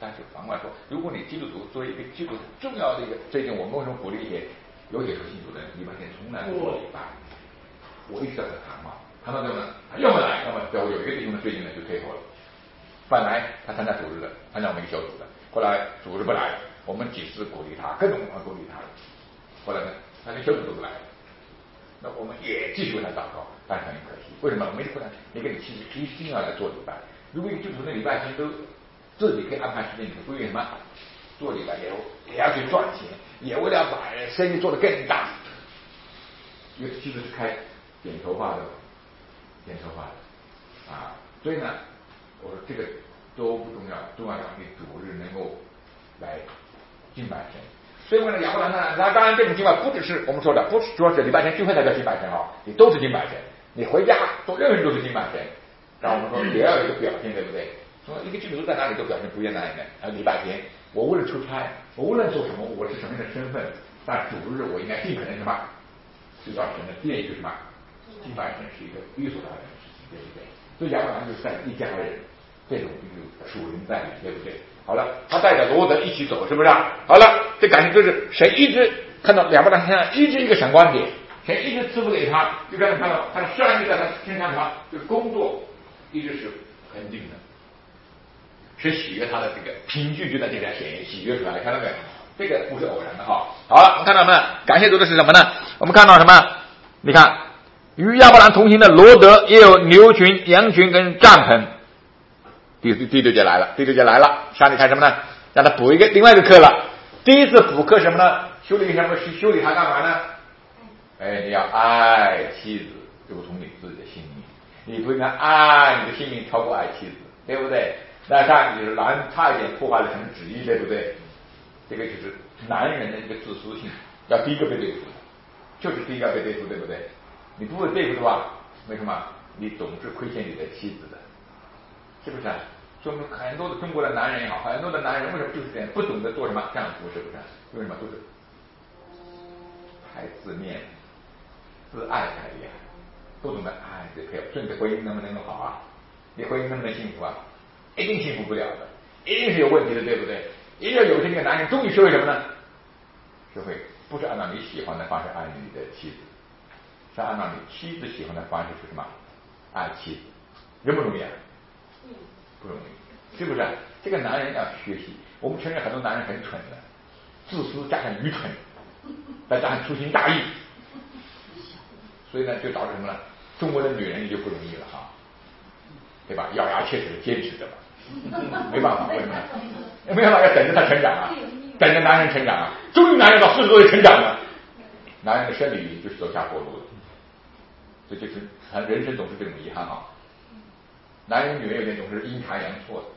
但是反过来说，如果你基督徒作为一个基督徒重要的一个，最近我们为什么鼓励一些有些说信主的人，礼拜天从来不做礼拜，我一直在谈嘛，谈到这个呢，他要么来，要么有有一个弟兄呢，最近呢就退后了。本来他参加主日的，参加我们一个小组的，后来主日不来了，我们几次鼓励他，各种方法鼓励他，后来呢，他连小组都不来了。那我们也继续为他祷告，但是很可惜，为什么？没回来，你跟你妻子一定要来做礼拜。如果一个基督徒那礼拜天都自己可以安排时间，你不为什么做礼拜也也要去赚钱，也为了把生意做得更大。因为妻子是开剪头发的，剪头发的啊，所以呢，我说这个都不重要，重要让你主日能够来敬拜神。所以为了亚伯兰呢，那当然这种敬拜不只是我们说的，不是说是礼拜天聚会才叫敬拜神啊，你都是敬拜神，你回家做任何人都是敬拜神。然后我们说也要有一个表现，对不对？说一个基督徒在哪里都表现不一样的。啊，礼拜天我无论出差，我无论做什么，我是什么样的身份，但主日我应该尽可能什么，知道神的殿就是什么，敬拜神是一个理所当然的事情，对不对？所以亚伯兰就是在一家人，这种有属灵在里，对不对？好了，他带着罗德一起走，是不是？好了，这感觉就是神一直看到亚伯兰身上一直一个闪光点，神一直赐福给他，就让他看到他的上帝在他身上什么，就是工作一直是肯定的，是喜悦他的这个凭据就在这条显喜悦出来，看到没有？这个不是偶然的哈。好了，我们看到什么？感谢主的是什么呢？我们看到什么？你看，与亚伯兰同行的罗德也有牛群、羊群跟帐篷。第第六节来了，第六节来了，上帝看什么呢？让他补一个另外一个课了。第一次补课什么呢？修理什么？修理他干嘛呢？哎，你要爱妻子，如同你自己的性命。你不应该爱你的性命超过爱妻子，对不对？那这样就是男差一点破坏了神的旨意，对不对？这个就是男人的一个自私性，要第一个被对付，就是第一个被对付，对不对？你不会对付的话，为什么？你总是亏欠你的妻子的。是不是？说明很多的中国的男人也好，很多的男人为什么就是这样，不懂得做什么丈夫，是不是？为什么都是太自恋、自爱太厉害，不懂得爱这配偶，所以你的婚姻能不能够好啊？你婚姻能不能幸福啊？一定幸福不了的，一定是有问题的，对不对？一定要有这个男人终于学会什么呢？学会不是按照你喜欢的方式爱你的妻子，是按照你妻子喜欢的方式是什么？爱妻子，容不容易啊？不容易，是不是？这个男人要学习。我们承认很多男人很蠢的，自私加上愚蠢，再加上粗心大意，所以呢，就导致什么呢？中国的女人也就不容易了哈，对吧？咬牙切齿的坚持着吧，没办法，为什么？没办法，要等着他成长啊，等着男人成长啊。终于男人到四十多岁成长了，男人的生理就是走下坡路了，这就是人生总是这种遗憾啊。男人女人有点总是阴差阳错的，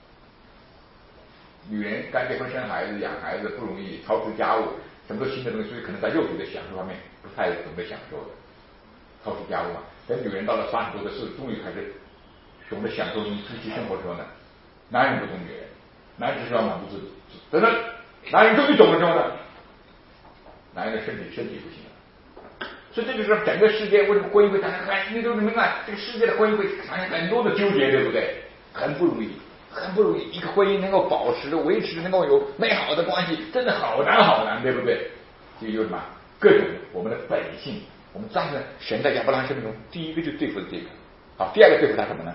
女人刚结婚生孩子养孩子不容易，操持家务什么都新的东西，所以可能在肉体的享受方面不太懂得享受的，操持家务嘛。等女人到了三十多的岁，终于开始懂得享受夫妻生活的时候呢，男人不懂女人，男人只是要满足自己，等等，男人终于懂了之后呢，男人的身体身体不行了。所以这就是整个世界为什么婚姻会产生很，你都明白，这个世界的婚姻会产生很多的纠结，对不对？很不容易，很不容易，一个婚姻能够保持、维持，能够有美好的关系，真的好难好难，对不对？这就是什么？各种我们的本性，我们战胜神在亚伯拉罕生命中，第一个就对付的这个，好，第二个对付他什么呢？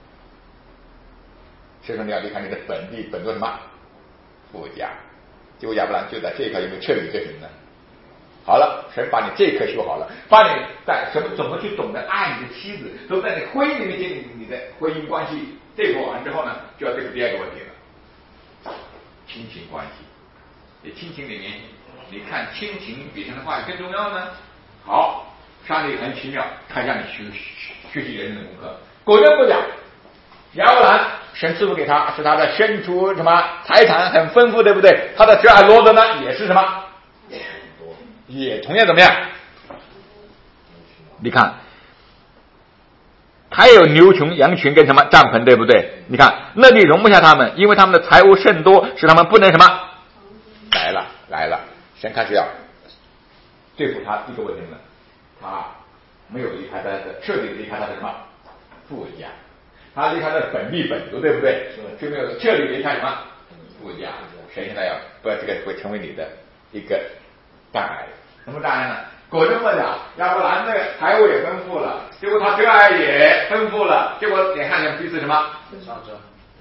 所以说你要离开你的本地，本做什么？父家。结果亚伯拉罕就在这一块有没有彻底这什么呢？好了，神把你这一课修好了，把你在什么怎么去懂得爱你的妻子，都在你婚姻里面建立你的婚姻关系。对付完之后呢，就要对付第二个问题了，亲情关系。这亲情里面，你看亲情比神的话语更重要呢？好，上帝很奇妙，他让你学学习人生的功课。果真不假，亚伯兰神赐福给他，是他的生出什么财产很丰富，对不对？他的侄儿罗德呢，也是什么？也同样怎么样？你看，还有牛群、羊群跟什么帐篷，对不对？你看那里容不下他们，因为他们的财物甚多，使他们不能什么来了来了。神开始要对付他，第一个问题呢，他没有离开他的彻底离开他的什么父家，他离开他的本地本族，对不对？就没有彻底离开什么附加，神现在要不这个会成为你的一个障碍。什么障碍呢？果真不了，亚伯兰的财物也丰富了，结果他得爱也丰富了，结果你看见彼此什么？ 上升，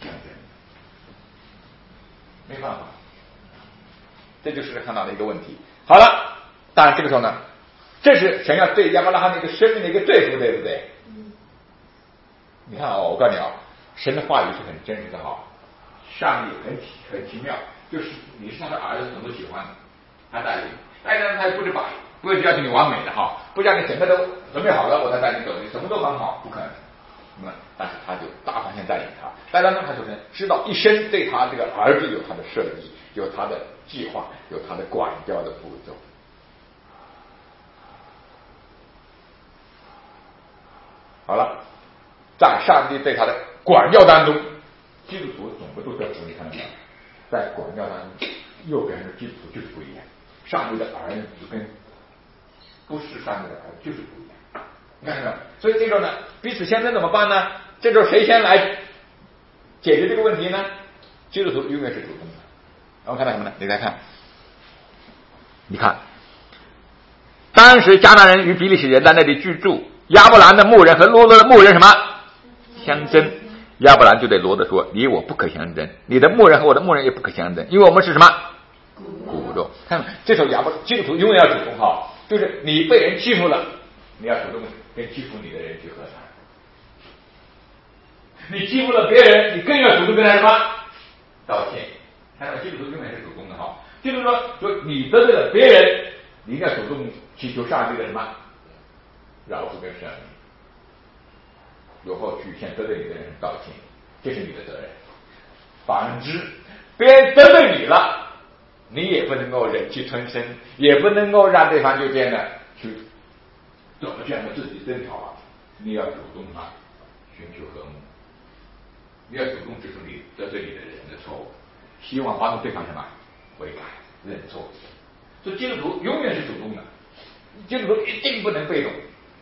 没办法，这就是看到的一个问题。好了，当然这个时候呢，这是神要对亚伯拉罕的一个生命的一个对付，对不对？嗯。你看哦，我告诉你哦，神的话语是很真实的哈、哦，上帝很很奇妙，就是你是他的儿子，很多喜欢的，他带领，带领他不是把。不会要求你完美的哈，不叫你什么都准备好了我才带你走，你什么都很好，不可能。那么，但是他就大方向带领他，带领他就是知道一生对他这个儿子有他的设计，有他的计划，有他的管教的步骤。好了，在上帝对他的管教当中，基督徒总不都在处理看到没有？在管教当中，右边的基督徒就是不一样，上帝的儿子跟不是上帝的儿子就是不一样，你看到没有？所以这时候呢，彼此相争怎么办呢？这时候谁先来解决这个问题呢？基督徒永远是主动的。然后看到什么呢？你再看，你看，当时迦南人与比利时人在那里居住，亚伯兰的牧人和罗德的牧人什么相争？亚伯兰就对罗德说：“你我不可相争，你的牧人和我的牧人也不可相争，因为我们是什么骨肉。”看，这时候亚伯基督徒永远要主动哈。就是你被人欺负了，你要主动跟欺负你的人去和谈。你欺负了别人，你更要主动跟他什么道歉。看到基督徒永远是主动的哈。基督徒说，说你得罪了别人，你应该主动祈求上帝的什么饶恕跟赦免，有后去向得罪你的人道歉，这是你的责任。反之，别人得罪你了，你也不能够忍气吞声，也不能够让对方就这样的去怎么这样的自己争吵啊！你要主动啊，寻求和睦，你要主动指出你得罪你的人的错误，希望帮助对方什么悔改认错。所以基督徒永远是主动的，基督徒一定不能被动，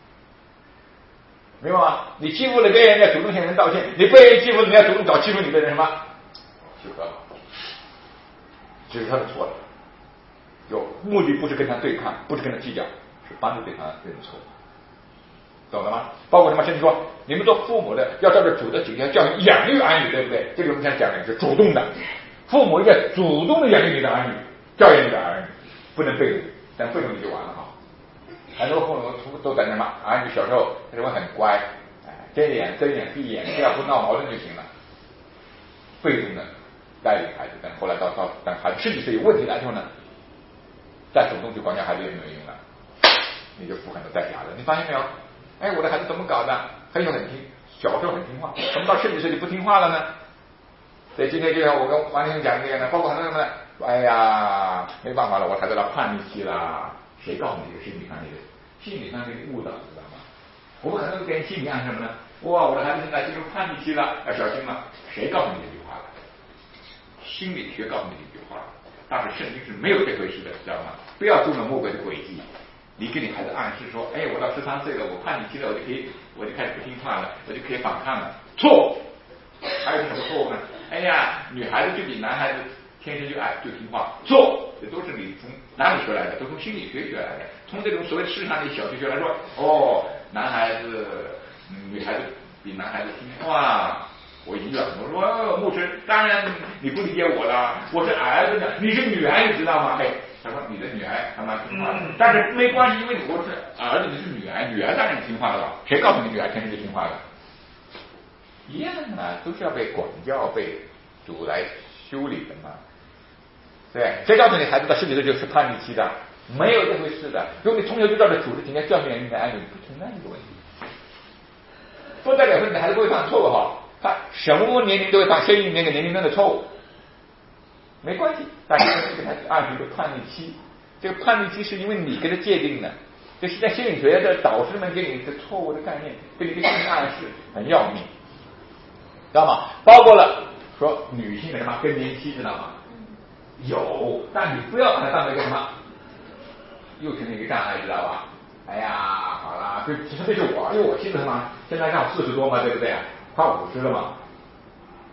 明白吗？你欺负了别人，要主动向人道歉；你被人欺负，你要主动找欺负你的人什么去和好。这是他的错了，有目的不是跟他对抗，不是跟他计较，是帮助对方认错，懂了吗？包括什么？甚至说，你们做父母的要照着主的旨意教育养育儿女，对不对？这个我们想讲的是主动的，父母要主动的养育你的儿女，教育你的儿女，不能被动，但被动你就完了哈。很多父母都在什么？儿女小时候他认为很乖，睁眼睁眼闭眼，只要不闹矛盾就行了，被动的带领孩子，但后来到到等孩子甚至是有问题来之后呢，再主动去管教孩子也没有用了，你就付很多代价了。你发现没有？哎，我的孩子怎么搞的？很有很听，小时候很听话，怎么到甚至岁就不听话了呢？所以今天就像我跟王先生讲这个呢，包括很多人呢，哎呀，没办法了，我孩子到叛逆期了，谁告诉你这个心理上这个心理上这个误导，知道吗？我们很多人给人心理暗示什么呢？哇，我的孩子现在进入叛逆期了，要小心了，谁告诉你这句话了？心理学告诉你一句话，但是圣经是没有这回事的，知道吗？不要中了魔鬼的诡计。你给你孩子暗示说，哎，我到十三岁了，我叛逆期了，我就可以，我就开始不听话了，我就可以反抗了。错，还有什么错误呢？哎呀，女孩子就比男孩子天生就爱就听话。错，这都是你从哪里学来的？都从心理学学来的。从这种所谓市场的小学学来说，哦，男孩子、嗯、女孩子比男孩子听话。我已经讲了，我说牧师，当然你不理解我了，我是儿子的，你是女儿，你知道吗？哎，他说你的女儿他妈听话，但是没关系，因为我是儿子，你是女儿，女儿当然听话了。谁告诉你女儿天生就听话了？一样啊，都是要被管教、被主来修理的嘛。对，谁告诉你孩子到十几岁就是叛逆期的？没有这回事的。如果你从小就照着主的经验教训你的儿女，不存在这个问题。不代表说你的孩子不会犯错误哈。他什么年龄都会犯生命那个年龄段的错误，没关系。但是这个孩子暗示一个叛逆期，这个叛逆期是因为你给他界定的，这是在心理学的导师们给你一个错误的概念，给你一个心理暗示，很要命，知道吗？包括了说女性的什么更年期，知道吗？有，但你不要把它当成一个什么幼稚的一个障碍，知道吧？哎呀，好啦，这其实这是我，因为我妻子嘛，现在刚好四十多嘛，对不对？快五十了嘛，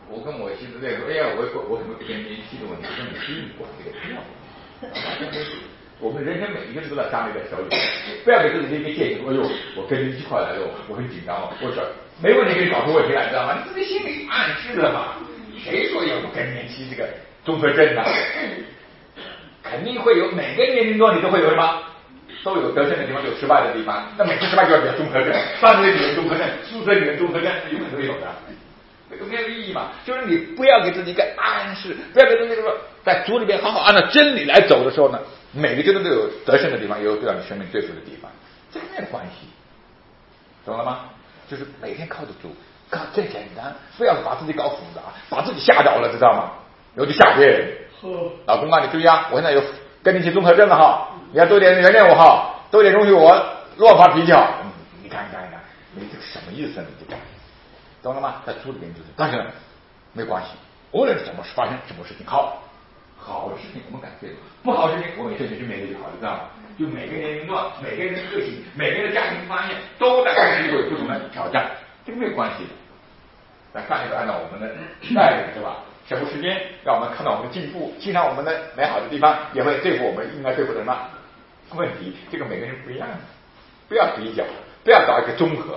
我跟我妻子在说，哎呀，我我什么跟年期的问题跟你不用管这个，不要管。我们人生每一个人都在上面在手里，不要给自己一个界限。哎呦，我跟你一块来了，我很紧张哦，我说没问题，给你搞出问题来，知道吗？你自己心里暗示了嘛。谁说有更年期这个综合症呢？肯定会有，每个年龄段你都会有什么？都有得胜的地方，有失败的地方。那每次失败就要讲综合症，三十岁女人综合症，四十岁女人综合症，永远都有的。这个没有意义嘛？就是你不要给自己一个暗示，不要给自己说，在主里边好好按照真理来走的时候呢，每个阶段都有得胜的地方，也有对让你生命对付的地方，这个没有关系，懂了吗？就是每天靠着主，靠最简单，不要把自己搞复杂，把自己吓着了，知道吗？尤其吓别人。老公啊，你注意啊，我现在有更年期综合症了哈，你要多点原谅我哈，多点容许我乱发脾气哈。嗯，你看，你看，你看，你这个什么意思啊？你这个，懂了吗？在主里面就是，但是呢，没关系，无论是怎么发生什么事情，好，好的事情我们感谢，不好的事情我们也去面对就好了，知道吗？就每个年龄段、每个人的个性、每个人的家庭发现，都在面对不同的挑战，这个没有关系的。咱上一个按照我们的带领是吧？什么时间让我们看到我们的进步，欣赏我们的美好的地方，也会对付我们应该对付的什么问题。这个每个人不一样的，不要比较，不要找一个综合。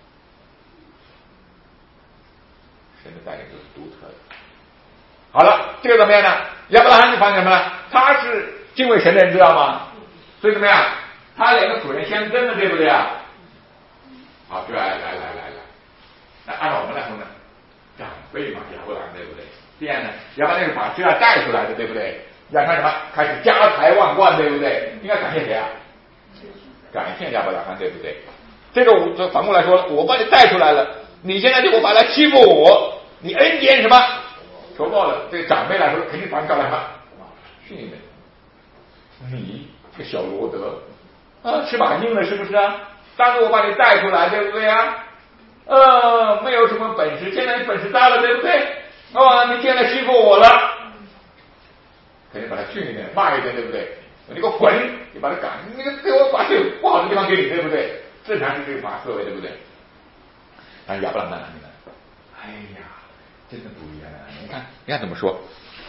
神的带领就是独特的。好了，这个怎么样呢？亚伯拉罕就发现什么呢？他是敬畏神的人，知道吗？所以怎么样？他两个主人相争了，对不对啊？好，就来来来来来，那按照我们来说呢，长辈嘛，亚伯拉罕对不对？这样呢，亚伯拉罕是把这样带出来的，对不对？要看什么？开始家财万贯，对不对？应该感谢谁啊？感谢亚伯拉罕，对不对？这个我反过来说，我把你带出来了，你现在就不把来欺负我，你恩典什么？仇报了。对长辈来说，肯定把你叫来什么？训练你这个小罗德啊，翅膀硬了是不是啊？当时我把你带出来，对不对啊？呃，没有什么本事，现在你本事大了，对不对？哦，你现在欺负我了，肯定把他训一点，骂一点，对不对？你个混，你把他赶，你个给我把这不好的地方给你，对不对？正常是这个法思维，对不对？但是亚伯拉罕呢？哎呀，真的不一样啊！你看，你看怎么说？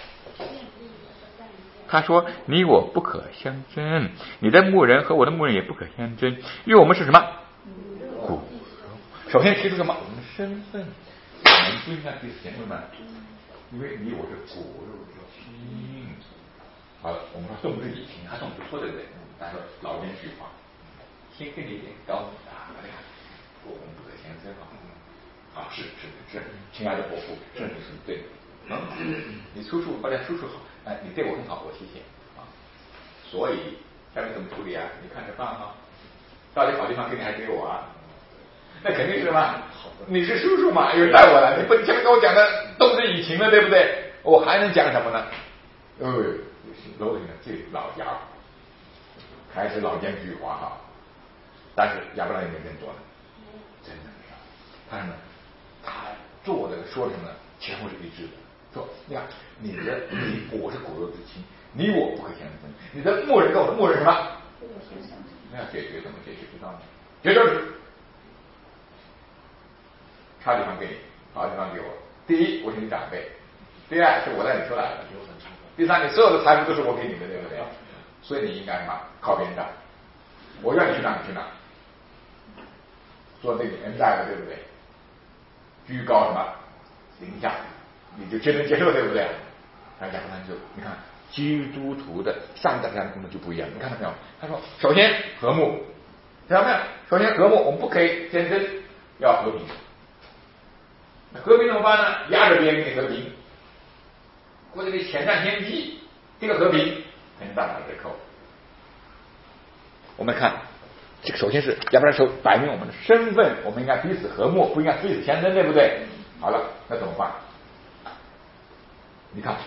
他说：“你我不可相争，你的牧人和我的牧人也不可相争，因为我们是什么？骨肉。首先提出什么？我们的身份，我们不应该去嫌什么？因为你我是骨肉之亲。好了，我们说动之以情，还动不错，对不对？但是老奸巨猾，先给你一点高啊，哎呀，我们不可相争啊！啊，是是是，亲爱的伯父，这你是对的。嗯，你叔叔把这叔叔好。”哎，你对我很好，我谢谢啊。所以下面怎么处理啊？你看着办啊，到底好地方给你还给我啊？那肯定是嘛，你是叔叔嘛，又带我来，你不前面跟我讲的动之以情了，对不对？我还能讲什么呢？呃，楼里面这老家伙开始老奸巨猾哈，但是亚伯拉罕也没认错呢，真的是，他什么？他做的说什么呢？前后是一致的。说，你看，你的你我是骨肉之亲，你我不可相争。你的牧人跟我的牧人什么？那要解决怎么解决？知道吗？解决是差地方给你，好地方给我。第一，我是你长辈；第二，是我带你出来的；第三，你所有的财富都是我给你的，对不对？所以你应该什么？靠边站。我愿意去哪你去哪，做那个恩待的，对不对？居高什么？临下。你就接能接受，对不对？大家看就你看基督徒的上等上的工作就不一样，你看到没有？他说，首先和睦，看到没有？首先和睦，我们不可以竞争，要和平。那和平怎么办呢？压着别人给和平，或者你前占先机，这个和平很大打折扣。我们看，这个首先是亚伯拉罕说摆明我们的身份，我们应该彼此和睦，不应该彼此相争，对不对？好了，那怎么办？你看，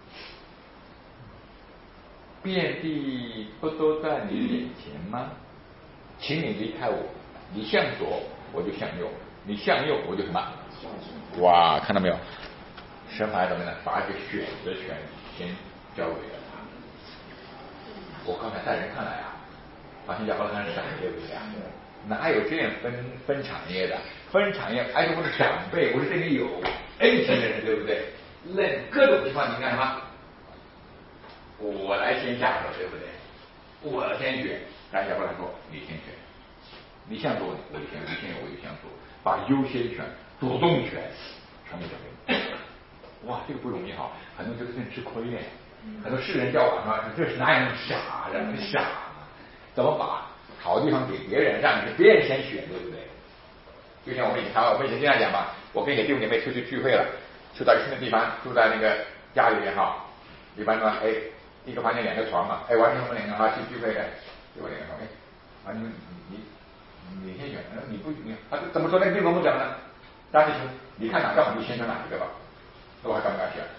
遍地不都在你眼前吗？请你离开我，你向左我就向右，你向右我就什么？哇，看到没有？神还怎么样？把一个选择权先交给了他。我刚才在人看来啊，好像亚伯拉罕闪，对不对啊？哪有这样分分产业的？分产业，而且我是长辈，我是这里有， 恩情的人，对不对？任各种情况你干什么？我来先下手，对不对？我先选，但要不然说你先选，你想做我就先，你先我就想做，把优先权、主动权全部交给你。哇，这个不容易哈，很多人觉得真吃亏呢。很多世人叫我说，这是哪有那么傻人傻？怎么把好地方给别人，让你别人先选，对不对？就像我们以前我们以前经常讲嘛，我跟一些弟兄姐妹出去聚会了，去到一个新的地方，住在那个家里面哈，一般呢，哎，一个房间两个床嘛，哎，完成我们两个哈去聚会的，给我两个床，哎，啊你们你你先选，你不你啊怎么说呢？并不讲呢，张弟兄，你看哪个好，你先选哪一个吧，那我还敢不敢选？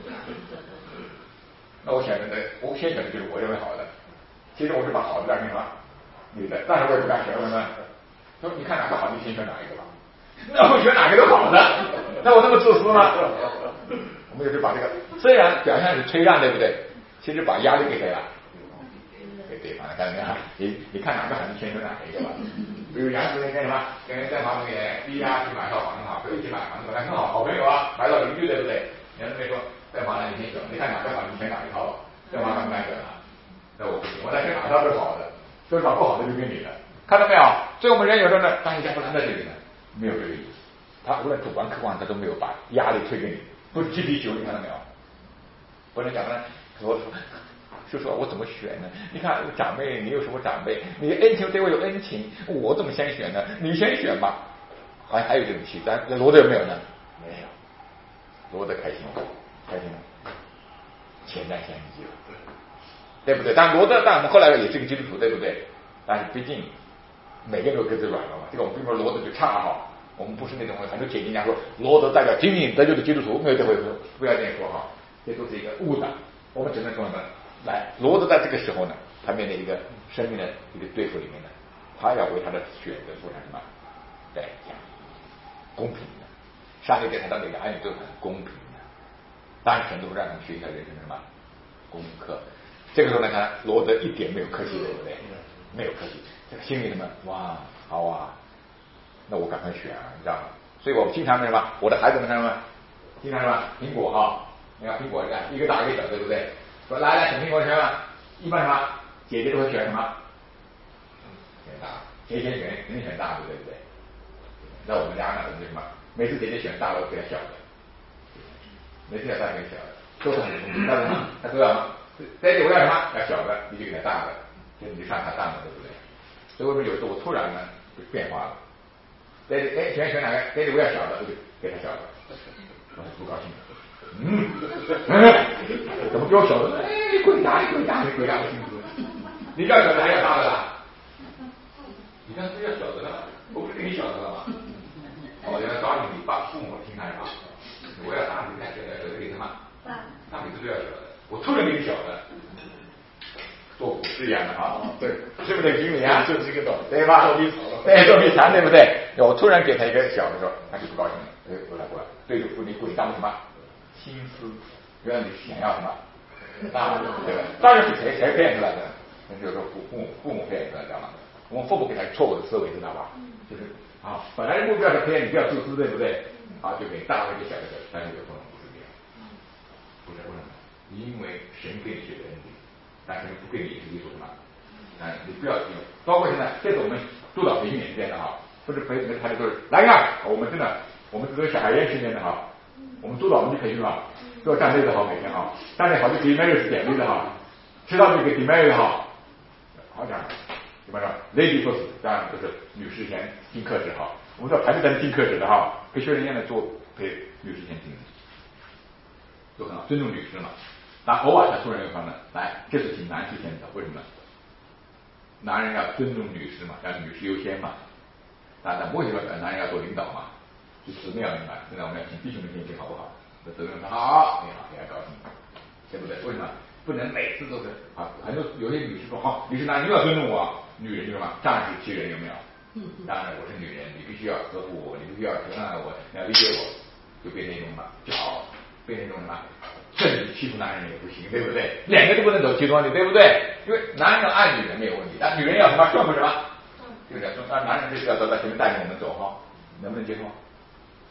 那我选择的，我先选的就是我认为好的。其实我是把好的当成什么你的，但是我也不敢选，为什么？他说你看哪个好，你先选哪一个吧。那我选哪个都好的，那我这么自私吗？我们就是把这个，虽然表现是推让，对不对？其实把压力给谁了？给对方了，看到没有？你你看哪个好，你先选哪一个吧。比如杨子那跟什么，跟在房子里逼他去买套房子哈，或者去买房子，很好，好朋友啊，买到邻居，对不对？杨子没说。在房子里先选，你看哪个好，你选哪一套吧。这麻烦不敢选了，那我不行，我再选哪套是好的，所以把不好的就给你了。看到没有？所以我们人有时候呢，当一家不能在这里呢，没有这个意思。他无论主观客观，他都没有把压力推给你，不是踢皮球，你看到没有？不能讲呢，我就说我怎么选呢？你看长辈，你有什么长辈？你恩情对我有恩情，我怎么先选呢？你先选吧。还还有这种气，但罗德有没有呢？没有。罗德开心吗？开心吗？钱在先机了，对不对？但罗德，但我们后来也是个基督徒，对不对？但是毕竟每个人都各自软了嘛。这个我们并不是罗德就差哈，我们不是那种很多解经家说罗德代表仅仅得救的基督徒，没有这回事，不要这样说哈，这都是一个误导。我们只能说什么？来，罗德在这个时候呢，他面临一个生命的一个对付里面呢，他要为他的选择付上什么代价？公平的，上帝对他的每个儿女都很公平。当然神都让他们学一下人生的什么功课。这个时候呢，看罗德一点没有客气，对不对？没有客气，这个心里什么哇好啊，那我赶快选啊，你知道吗？所以我们经常什么，我的孩子们什么，经常什么苹果哈，你看苹果一个大一个小，对不对？说来来选苹果选吧，一般什么姐姐都会选什么？选大，谁先选肯定选大的，对不对？那我们家呢，我们什么？每次姐姐选大的，我选小的。没事要大给小的，都是很公平，但是他都要爹地我要什么？要小的，你就给他大的，就你就上他大的，对不对？所以为什么有时候我突然呢就变化了？爹地哎，选选哪个？爹地我要小的，我就给他小的，我不高兴。嗯，怎么给我小的？哎，你滚蛋，你滚蛋，你滚蛋，我辛苦。你要小的还要大的啦？你看是要小的了，我不是给你小的了吗？我原来答应你，把父母听他的话。我要大你才小的，小的给他嘛，大每次都要小的，我突然给你小的，做股市一样的啊，对，是不是这个经理啊？就是这个道理，对吧？作弊对，作弊残，对不对？我突然给他一个小的时候，他就不高兴了，哎，过来过来，对着你滚当什么心思？原来你想要什么大的，对吧？大的是谁谁培养出来的？那就是说父父母父母培养出来的，知道吗？我们父母给他错误的思维，知道吧？就是啊，本来目标是培养你不要自私，对不对？啊，就给大的给小的，但是有可能不是这样，不是为什么？因为神给你是恩典，但是不给你是你说什么？啊，你不要用。包括现在，这次我们督导培训也是这样的哈，不是培训他就说来呀，我们真的，我们这个小孩也是这样的哈，我们督导我们去培训哈，都要站队的哈，每天哈，站队好就给 Mary 是点队的哈，知道就给 Mary 哈，好讲，一般说 Lady first， 当然就是女士先进课时哈。我们说排队在进课时的哈，跟学生一样的做陪女士先进，就很好，尊重女士嘛。但偶尔他突然有方面来，这是请男士先走，为什么？男人要尊重女士嘛，让女士优先嘛。当然不会说男人要做领导嘛，就寺庙领导，现在我们要请弟兄们先进，好不好？这责任说好，你好，你还高兴，对不对？为什么？不能每次都是啊，很多有些女士说好，你是男人要尊重我，女人就什么仗势欺人，有没有？当然我是女人，你必须要呵护我，你必须要疼爱我，你要理解我，就变成一种什么骄傲，变成一种什么，甚至欺负男人也不行，对不对？两个都不能走极端的，对不对？因为男人要爱女人没有问题，但女人要什么顺服什么，对不对？那男人就是要走到前面带领我们走哈，能不能接受？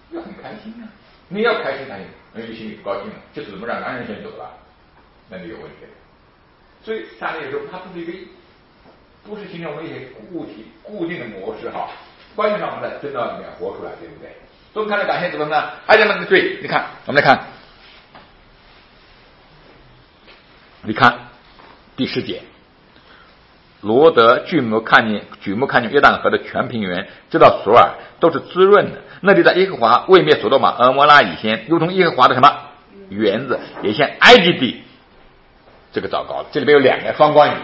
要很开心啊！你要开心，那你心里不高兴了，就是怎么让男人先走了，那你有问题了。所以上帝有时候它不是一个，不是形成我们一些固体固定的模式哈，关键上我们在真道里面活出来，对不对？所以我们看到感谢怎么呢？孩子们的罪，你看，我们来看，你看第十节。罗德举目看见举目看见约旦河的全平原，直到索尔，都是滋润的。那里在耶和华未灭所多玛、俄摩拉以前，如同耶和华的什么园子，也像埃及地。这个糟糕了，这里边有两个双关语。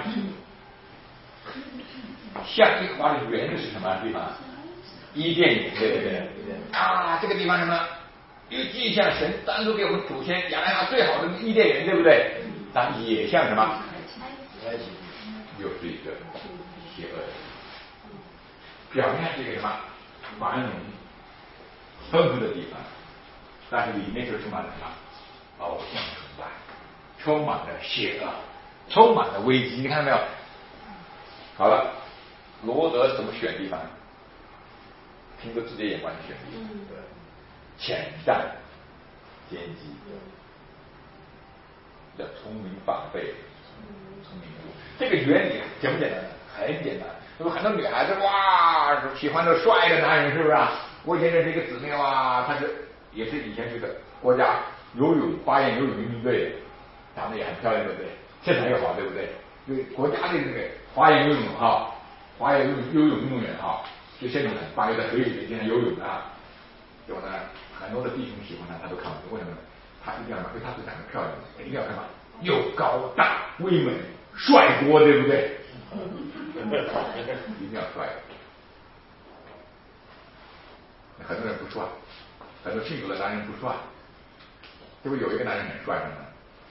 像耶和华的园子是什么地方？伊甸园，对不对？啊，这个地方什么？又既像神单独给我们祖先亚当夏最好的伊甸园，对不对？但也像什么？埃及。又是一个邪恶的，表面是一个什么繁荣丰富的地方，但是里面就充满了什么偶像崇拜，充满了邪恶，充满了危机。你看到没有？好了，罗德怎么选地方？凭着自己的眼光去选地方，潜在奸计，要聪明防备。聪明人物，这个原理简不简单？很简单。是不是很多女孩子哇喜欢这帅的男人，是不是啊？我以前认识一个姊妹哇，她是也是以前是个国家游泳花样游泳运动队，长得也很漂亮，对不对？身材又好，对不对？因为国家的那个花样游泳哈，花样游泳游泳运动员哈，就身体很棒，又在水里面经常游泳啊。结果呢，很多的弟兄喜欢她，她都看不懂，为什么呢？她一定要因为她是长得漂亮，一定要干嘛？又高大威猛帅锅，对不对？一定要帅。很多人不帅，很多信主的男人不帅。这不有一个男人很帅的吗？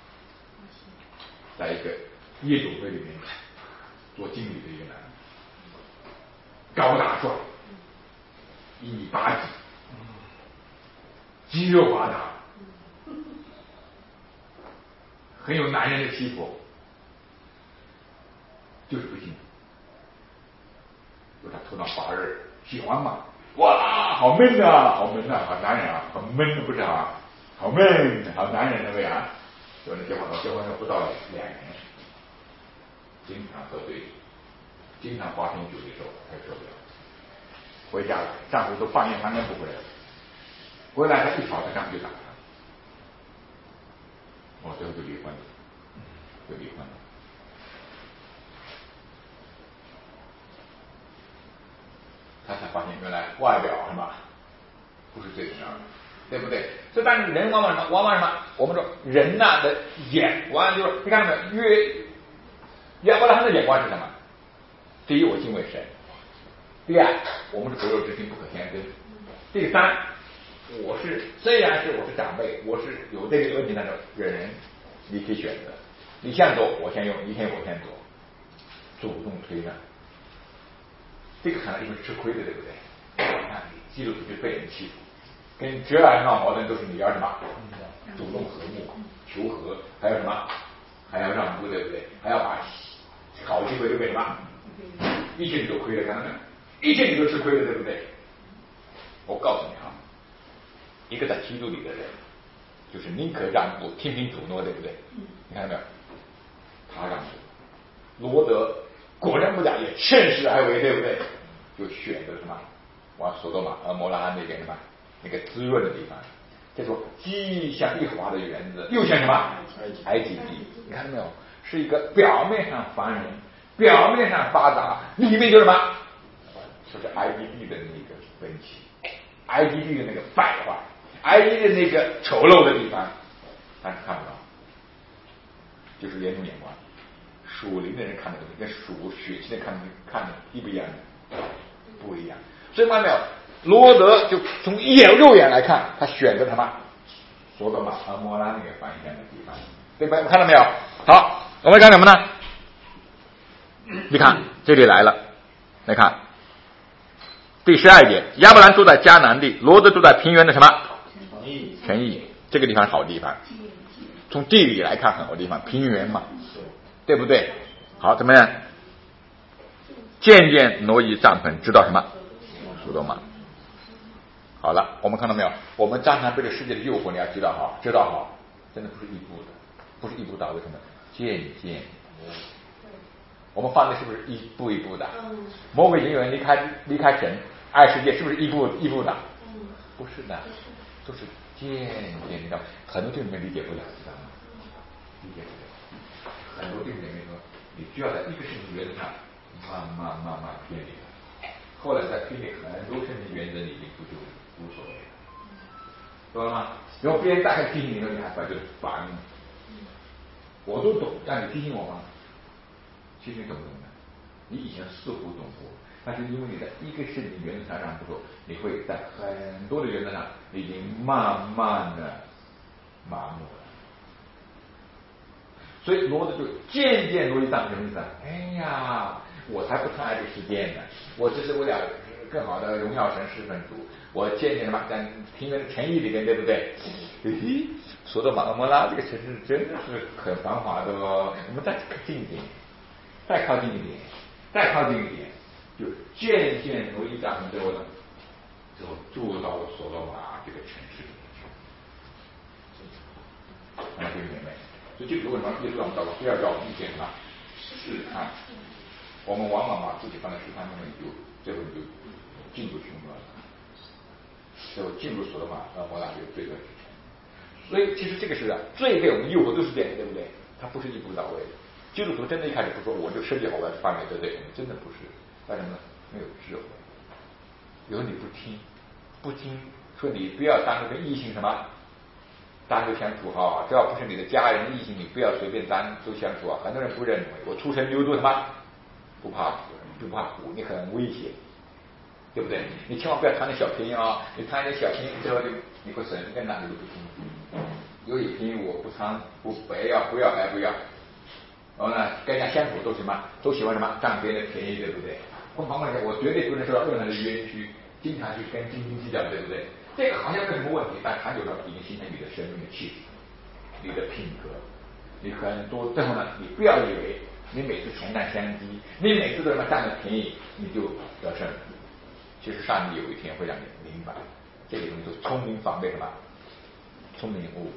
在一个夜总会里面做经理的一个男人，高大帅，一米八几，肌肉发达，很有男人的气魄，就是不行。有他头脑发热，喜欢嘛？哇，好闷啊，好闷啊，好男人啊，很闷不是啊？好闷，好男人，对不对啊？有人结婚，结婚了不到两年，经常喝醉，经常花天酒地时候才受不了。回家了，丈夫都半夜三更不回来，回来他一吵，他丈夫就打他，我最后就离婚了，就离婚了。他才发现原来外表什么不是最重要的，对不对？所以但是人往往什么？往往什么？我们说人呐、啊、的眼光就是你看到没有？约亚伯拉罕的眼光是什么？第一，我敬畏神；第二，我们是骨肉之亲，不可相争；第三，我是虽然是我是长辈，我是有这个问题那种人，你可以选择，你向左我先用，你先我先左，主动推让。这个可能就是吃亏的，对不对？啊，基督徒就被人欺负，跟折耳闹矛盾都是你要什么？主动和睦、求和，还有什么？还要让步，对不对？还要把好机会留给什么？一切你都亏了，看到没有？一切你都吃亏了，对不对？我告诉你啊，一个在基督里的人，就是宁可让步，听凭主诺，对不对？你看到没有？他让步，罗德。果然不假，也趁势而为，对不对？就选择什么往索多玛和摩拉那边什么那个滋润的地方。再说既像耶和华的园子，又像什么埃及地？你看到没有？是一个表面上繁荣，表面上发达，里面就是什么？就是埃及地的那个分歧，埃及地的那个败坏，埃及的那个丑陋的地方，但是看不到，就是两种眼光。属灵的人看的东西跟属血气的看看的一不一样的，不一样。所以看到没有？罗德就从眼肉眼来看，他选择什么？索多玛和摩拉那个方向的地方，对吧？看到没有？好，我们看什么呢？你看这里来了，来看第十二节，亚伯兰住在迦南地，罗德住在平原的什么？城邑。这个地方好地方，从地理来看很好地方，平原嘛。对不对？好，怎么样？渐渐挪移帐篷，知道什么？索多玛。 好了，我们看到没有？我们常常被这世界的诱惑，你要知道哈，知道哈，真的不是一步的，不是一步到位，什么渐渐。我们犯的是不是一步一步的？魔鬼因为离开离开神爱世界，是不是一步一步的？不是的，都是渐渐的。很多弟兄们理解不了，知道吗？理解不了。很多弟兄们说，你需要在一个圣经原则上慢慢慢慢偏离了，后来在偏离很多圣经原则，你已经不就无所谓了，懂了吗？然后别人大概提醒你了，你还发觉烦，我都懂，让你提醒我吗？其实你懂不懂呢？你以前似乎懂过，但是因为你在一个圣经原则上不说，你会在很多的原则上已经慢慢的麻木了。所以罗德就渐渐罗伊当什么意思啊？哎呀，我才不贪爱这世界呢，我这是为了更好的荣耀神侍奉主，我渐渐的嘛，在平原的诚意里面，对不对？嘿，说到马俄摩拉这个城市真的是很繁华的哦，我们再靠近一点。再靠近一点，再靠近一点，就渐渐罗伊大神之后呢，之后住到了所罗马这个城市里面去。那弟兄姐妹，所以这个为什么耶稣让我们祷告，不要叫我们遇见什么试探？我们往往把自己放在试探中面，就最后就进入凶恶了，最后进入所罗马和摩拉这个罪恶之城。所以其实这个是啊，罪给我们诱惑都是这样，对不对？它不是一步到位的。基督徒真的一开始不说我就设计好我要犯罪得罪神，真的不是。为什么呢？没有智慧。有时候你不听，不听，说你不要单独跟异性什么单独相处哈，只要不是你的家人异性，你不要随便单独相处啊。很多人不认为，我出生牛犊什么不怕不怕虎，你很危险，对不对？你千万不要贪点小便宜啊！你贪点小便宜之后就你会损失更大，你都不听。有点便宜我不贪，不不要不要还不要。然后呢，跟人家相处都什么，都喜欢什么占别人的便宜，对不对？从旁观来讲，我绝对不能受到任何的冤屈，经常去跟斤斤计较，对不对？这个好像没什么问题，但长久上已经形成你的生命的气质，你的品格，你很多最后呢，你不要以为你每次重担相机，你每次都什么占了便宜，你就得胜。其实上帝有一天会让你明白，这个东西都是聪明防备什么，聪明误，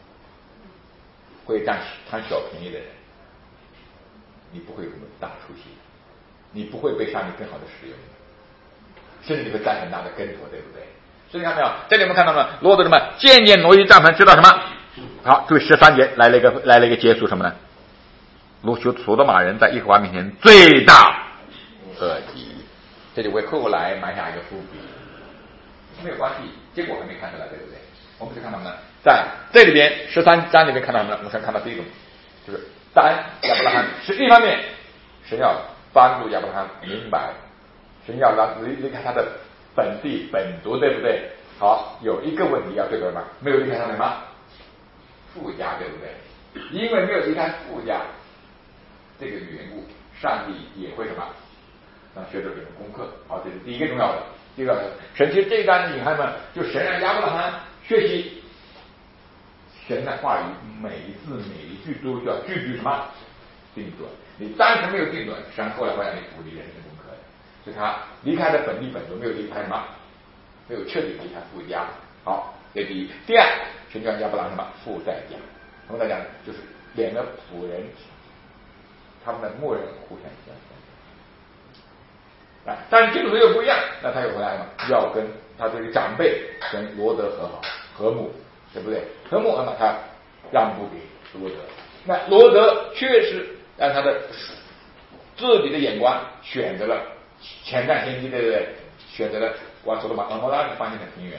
会占贪小便宜的人。你不会有什么大出息，你不会被上帝更好的使用，甚至你会栽很大的跟头，对不对？所以看到没有？这里我们看到了罗德什么？渐渐挪移帐篷，知道什么？好，注意十三节来了一个来了一个结束什么呢？罗修所罗马人在耶和华面前最大恶极，这就为后来埋下一个伏笔。没有关系，结果还没看出来，对不对？我们就看到呢，在这里边十三章里面看到呢，我们先看到第一个，就是当然亚伯拉罕是一方面，神要帮助亚伯拉罕明白，神要让离离开他的本地本族，对不对？好，有一个问题要对什么？没有离开他的什么父家，对不对？因为没有离开父家这个缘故，上帝也会什么？让学者给功课。好，这是第一个重要的。第二个，神其实这一章你看嘛，就神让亚伯拉罕学习神的话语，每一字每一句都要句句什么定准。你当时没有定准，神后来会让你鼓励人生功课的。所以他离开了本地本族，没有离开什么，没有彻底离开父家。好，这第一。第二，神叫亚伯拉罕什么父代价？什么代价呢？就是两个仆人，他们的牧人互相相残。啊，但是基督徒又不一样，那他又回来嘛，要跟他这个长辈跟罗德和好和睦，对不对？和睦，那么他让步给罗德。那罗德确实让他的自己的眼光选择了前瞻先机，对不对？选择了往索多玛、蛾摩拉的方向的平原。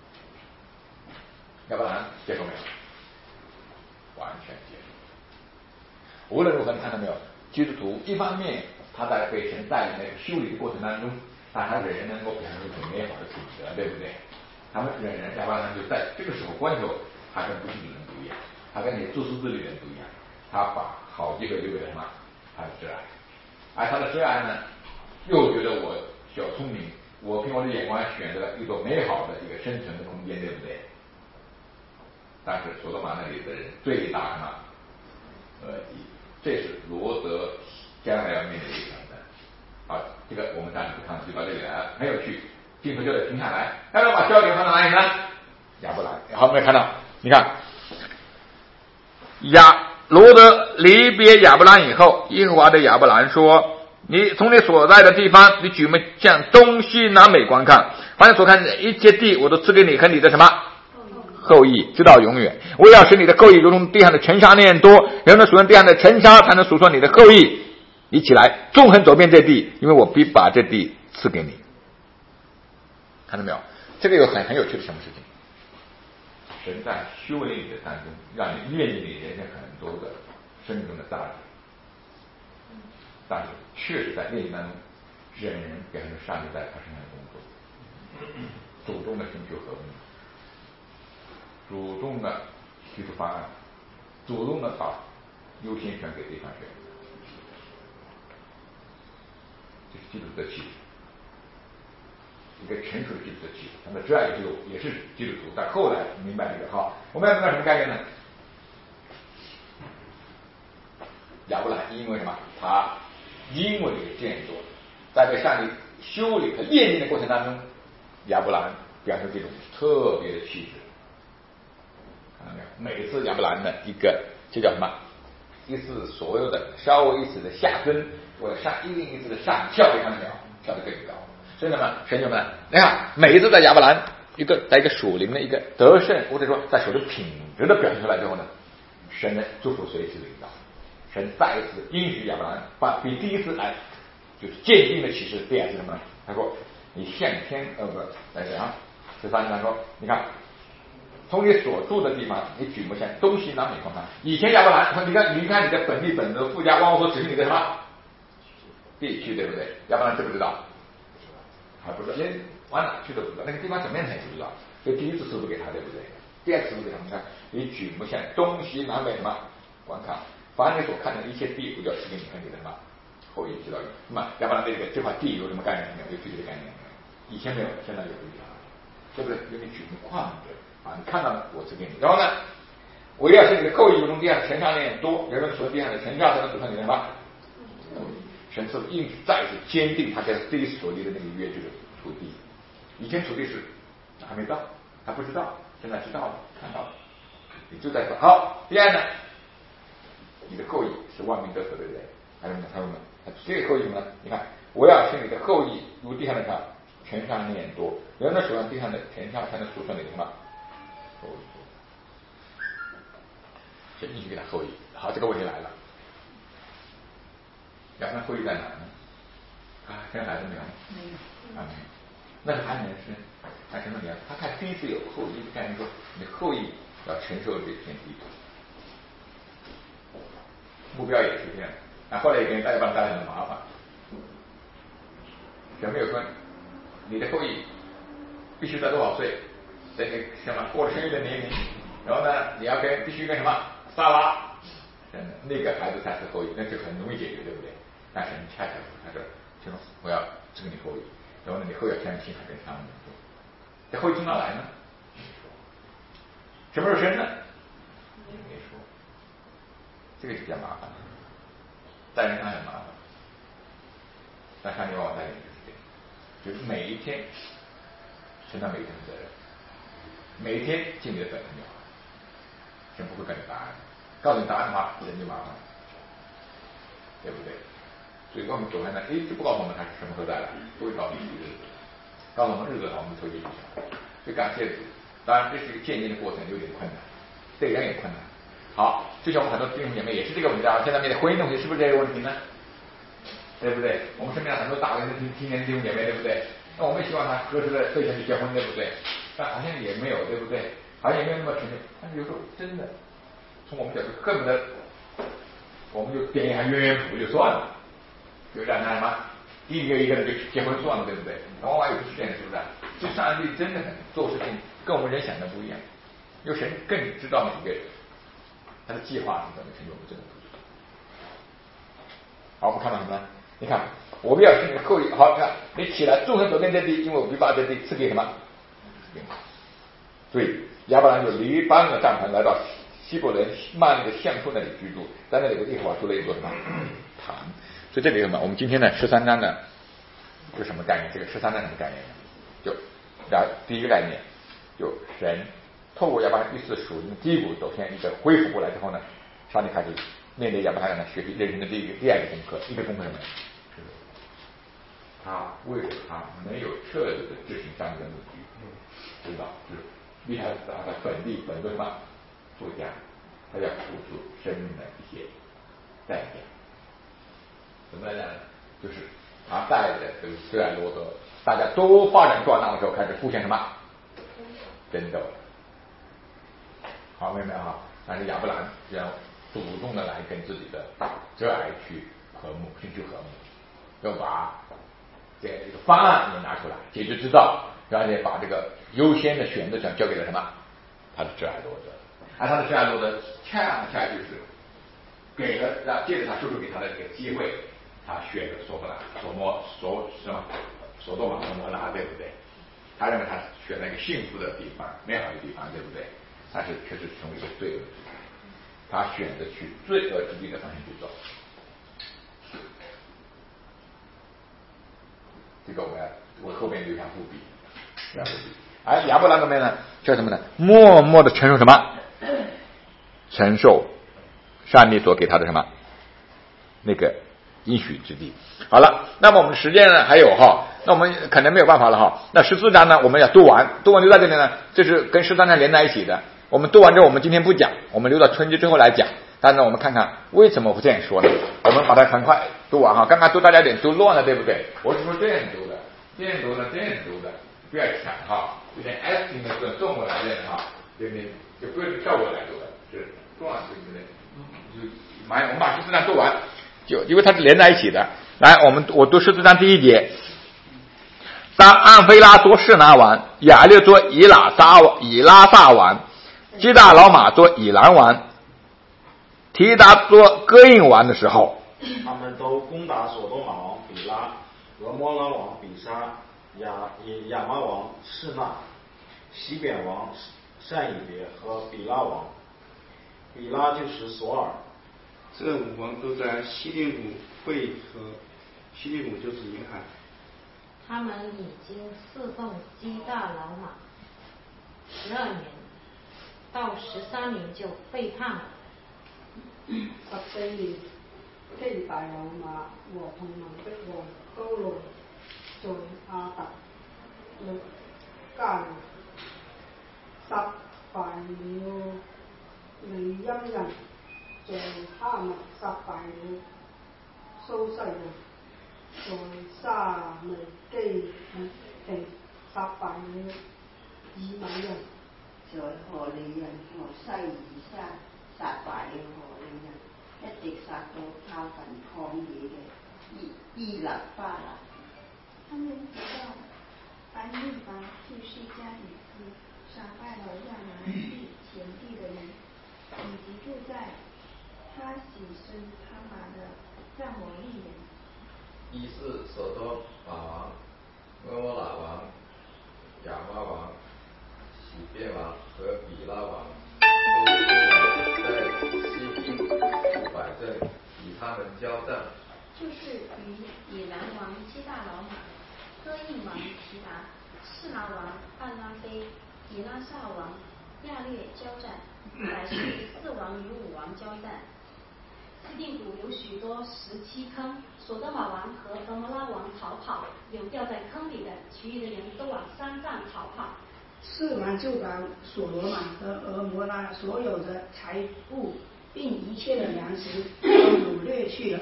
亚伯拉罕接受没有？完全接受。无论如何，你看到没有？基督徒一方面他在被神带领的修理的过程当中，但他仍然能够表现出很美好的品德，对不对？他们仍然亚伯拉罕就在这个时候关头，他跟不信的人不一样，他跟那些自私自利的人不一样，他把好机会留给了什么？他的挚爱，而他的挚爱呢，又觉得我小聪明，我凭我的眼光选择了一座美好的一个生存的空间，对不对？但是索多玛那里的人最大嘛，呃，这是罗德将来要面对的挑战。好，这个我们暂时不看，就到这里来了。很有趣， 镜头就得停下来，要把焦点放到哪里呢？亚伯兰。好，我们看到，你看亚罗德离别亚伯兰以后，耶和华对亚伯兰说：你从你所在的地方，你举目向东西南北观看，凡你所看的一切地，我都赐给你和你的什么后裔，直到永远。我要使你的后裔如同地上的尘沙那样多，人能数算地上的尘沙，才能数算你的后裔。你起来，纵横走遍这地，因为我必把这地赐给你。看到没有？这个有很很有趣的什么事情？神在修炼你的当中，让你练习你人生很多的生命中的价值。但是确实在练习当中，人人表现出上帝在他身上的工作，主动的寻求和平，主动的提出方案，主动的把优先权给对方选，这是基督徒的气质，一个成熟的基督徒的气质。那么这样也就也是基督徒，但后来明白这个哈，我们要明白什么概念呢？亚伯兰因为什么？他因为这样做，在被上帝修理和炼净的过程当中，亚伯兰表现这种特别的气质。看到没有？每次亚伯兰的一个，这叫什么？一次所有的稍微一次的下蹲，或者上一定一次的上跳，看到没有？跳得更高。所以呢，神友们，你看每一次在亚伯兰一个在一个属灵的一个得胜，或者说在属灵品质的表现出来之后呢，神的祝福随时领导。神再一次应许亚伯兰，把比第一次来就是坚定的启示。第二是什么呢？他说：“你向天呃不，来讲啊，十三他说，你看，从你所住的地方，你举目向东西南北观看。以前亚伯兰说，你看离开你的本地本族富家，往我所指示你的什么地区，对不对？亚伯兰知不知道？还不知道，连往哪去都不知道，那个地方怎么样他也不知道。所以第一次赐福给他，对不对？第二次赐福给他们看，你举目向东西南北什么观看。”凡你所看的一切地，我就要赐给你和你的什么后裔，知道吗？那么亚伯兰这个这块地有什么概念没有？有具体的概念没有？以前没有，现在有一点，对不对？因为举目看着啊，你看到了，我赐给你。然后呢，我要是你的后裔如同地上的尘沙那样多，人们说地上的尘沙才能组成你的什么？神赐应许再次坚定他跟这一所立的那个约，就是土地。以前土地是还没到，还不知道，现在知道了，看到了，你就在说好。第二呢？你的后裔是万民得福的人，还有呢，还有呢，这个后裔呢？你看，我要使你的后裔如地上的啥尘沙那样多，人们数算地上的尘沙才能数算你什么后裔，是应许给他后裔。好，这个问题来了，亚伯兰后裔在哪呢？啊，生孩子没有？没有啊，没有。那是还能是还什么呢？他看第一次有后裔的概念，说你后裔要承受这片地。目标也是这样，啊，后来也给大家帮大家很麻烦。有没有说你的后裔必须在多少岁？这个什么过了生育的年龄，然后呢，你要跟必须跟什么撒拉，那个孩子才是后裔，那就很容易解决，对不对？但是你恰恰他说，就说我要这个你后裔，然后呢，你后裔要相信他跟他们做，这后裔从哪来呢？什么时候生呢？没说。这个就比较麻烦，带人上很麻烦，但上帝往往带领就是这样，就是每一天承担每一天的责任，每一天尽你的本分就好，神不会告诉你答案，告诉你答案的话，人就麻烦，对不对？所以我们走开呢，哎，就不告诉我们他是什么时候再来，不会告诉你日子，告诉我们日子的话，我们就会影响。所以感谢主，当然这是一个渐进的过程，有点困难，对人也困难。好，就像我们很多弟兄姐妹也是这个问题啊，现在面对婚姻问题是不是这个问题呢？对不对？我们身边很多大学生、青年弟兄姐妹，对不对？那我们希望他合适的对象去结婚，对不对？但好像也没有，对不对？好像也没有那么成就。但是有时候真的，从我们角度恨不得，我们就点一下鸳鸯谱就算了，就让他什么一个一个的就结婚算了，对不对？往往有出现，是不是？就上帝真的很做事情跟我们人想的不一样，因为神更知道每个人。他的计划是怎么成就，我们真的不知道。好，我们看到什么呢？你看，我们要是你的后裔，好，你看你起来，纵横走遍这地，因为我必把这地赐给什么？所以亚伯兰就离邦的帐篷，来到希伯伦曼利的橡树那里居住，在那里有耶和华筑了一座什么坛。所以这里什么？我们今天呢十三章呢，是什么概念？这个十三章什么概念？ 就然第一个概念，就神透过亚伯拉罕第四属灵的低谷走向一个恢复过来之后呢，上帝开始面对亚伯拉罕让他学习人生的第一个第二个功课，一个功课什么？他为了他没有彻底的执行上帝的目的，知道就是为他他的本地本分嘛出家，他要付出生命的一些代价。怎么呢？就是他带着这个施艾罗德，大家都发展壮大的时候，开始出现什么争斗。好，明白哈？但是亚伯兰要主动的来跟自己的遮艾去和睦，寻求和睦，要把这个方案也拿出来，解决之道，而且把这个优先的选择权交给了什么？他的遮艾罗德，而他的遮艾罗德恰恰就是给了让借着他叔叔给他的这个机会，他选了索弗拉、索摩、索什么、索多玛和摩拉，对不对？他认为他选了一个幸福的地方、美好的地方，对不对？但是却是成为一个罪恶之地，他选择去罪恶之地的方向去走。这个我要我后面留下伏笔，留下伏笔。而亚伯兰这边呢，叫什么呢？默默的承受什么？承受上帝所给他的什么那个应许之地。好了，那么我们时间呢还有哈，那我们可能没有办法了哈。那十四章呢，我们要读完，读完留在这里呢，这是跟十三章连在一起的。我们读完之后，我们今天不讲，我们留到春节之后来讲。但是呢，我们看看为什么会这样说呢？我们把它很快读完哈。刚刚读大家有点读乱了，对不对？我是说这样读的，这样读呢，这样读的，不要抢哈，有点 S 型的跟中文来念哈，对不对？就不是照过来读的，是中文对不对？就马我们把十四章读完，就因为它是连在一起的。来，我们我读十四章第一节。当安菲拉做示拿王，亚略做以拉撒以拉撒王，基大老马做以兰王，提达做哥印王的时候， 他们都攻打所多玛王比拉、俄摩拉王比沙、亚亚玛王示那、西扁王善以别和比拉王。比拉就是索尔。 这五王都在西定谷会合，西定谷就是银海。 他们已经侍奉基大老马十二年，到十三年就背叛了。 十四年，基大老馬和同盟的王都來在亞特律加人殺敗了利陰人，在哈密殺敗了蘇西人，在沙尼基地殺敗了以米人， 在何利人和西爾山殺敗了何利人，一直殺到靠近曠野嘅伊伊勒巴勒。 他們直到安利拔去釋迦以斯，殺敗了亞拿地前地的人，以及住在哈喜森哈馬的撒摩利人。 一是所多瑪王、俄摩拉王、亞瑪王、西便王和比拉王都在西定五百镇与他们交战， 就是与以兰王基大老马、哥印王提达、示拿王暗拉菲、以拉撒王亚略交战，乃是四王与五王交战。西定谷有许多石漆坑，所多玛王和俄摩拉王逃跑，有掉在坑里的，其余的人都往山上逃跑。 四王就把所罗玛和俄摩拉所有的财物并一切的粮食都掳掠去了。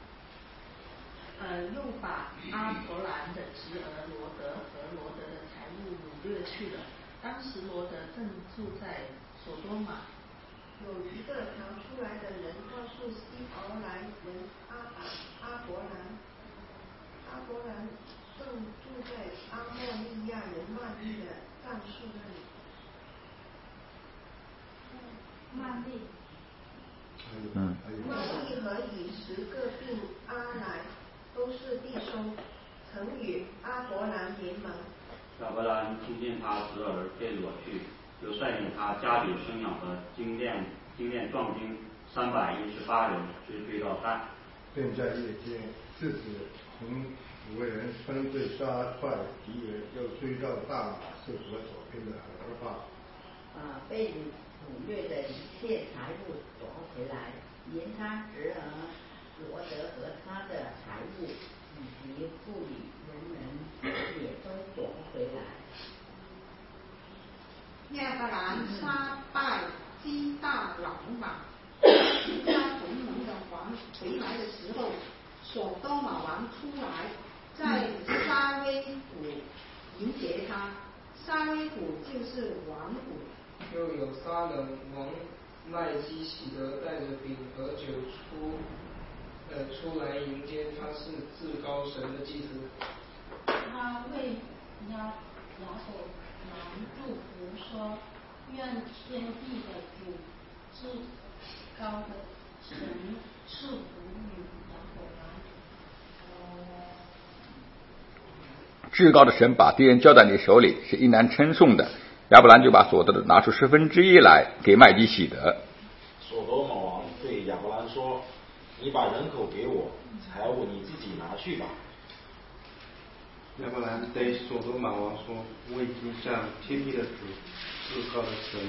呃，又把阿伯兰的侄儿罗德和罗德的财物掳掠去了。当时罗德正住在所多玛。 有一个逃出来的人告诉希伯来人阿达阿伯兰，阿伯兰正住在阿莫利亚人曼利的橡树那里。 曼利。 嗯。 曼利和以十个并阿来都是弟兄，曾与阿伯兰联盟。 亚伯兰听见他侄儿被掳去，就率领他家里生养的精练精练壮丁三百一十八人追追到但， 便在夜间制止同五个人分队杀坏敌人，又追到大马士河左边的河坝。 啊，被掳掠的一切财物夺回来，连他侄儿罗德和他的财物以及妇女人人也都夺回来。 亚伯兰杀败基大老马，与他同盟的王回来的时候，所多玛王出来，在沙威谷迎接他。沙威谷就是王谷。 又有撒冷王麦基洗德带着饼和酒出呃出来迎接，他是至高神的祭司。 他为亚亚伯兰祝福说：愿天地的主至高的神赐福与亚伯兰。 至高的神把敌人交在你手里，是应当称颂的。亚伯兰就把所得的拿出十分之一来给麦基洗德。 所多玛王对亚伯兰说：“你把人口给我，财物你自己拿去吧。” 亚伯兰对所多玛王说：“我已经向天地的主、至高的神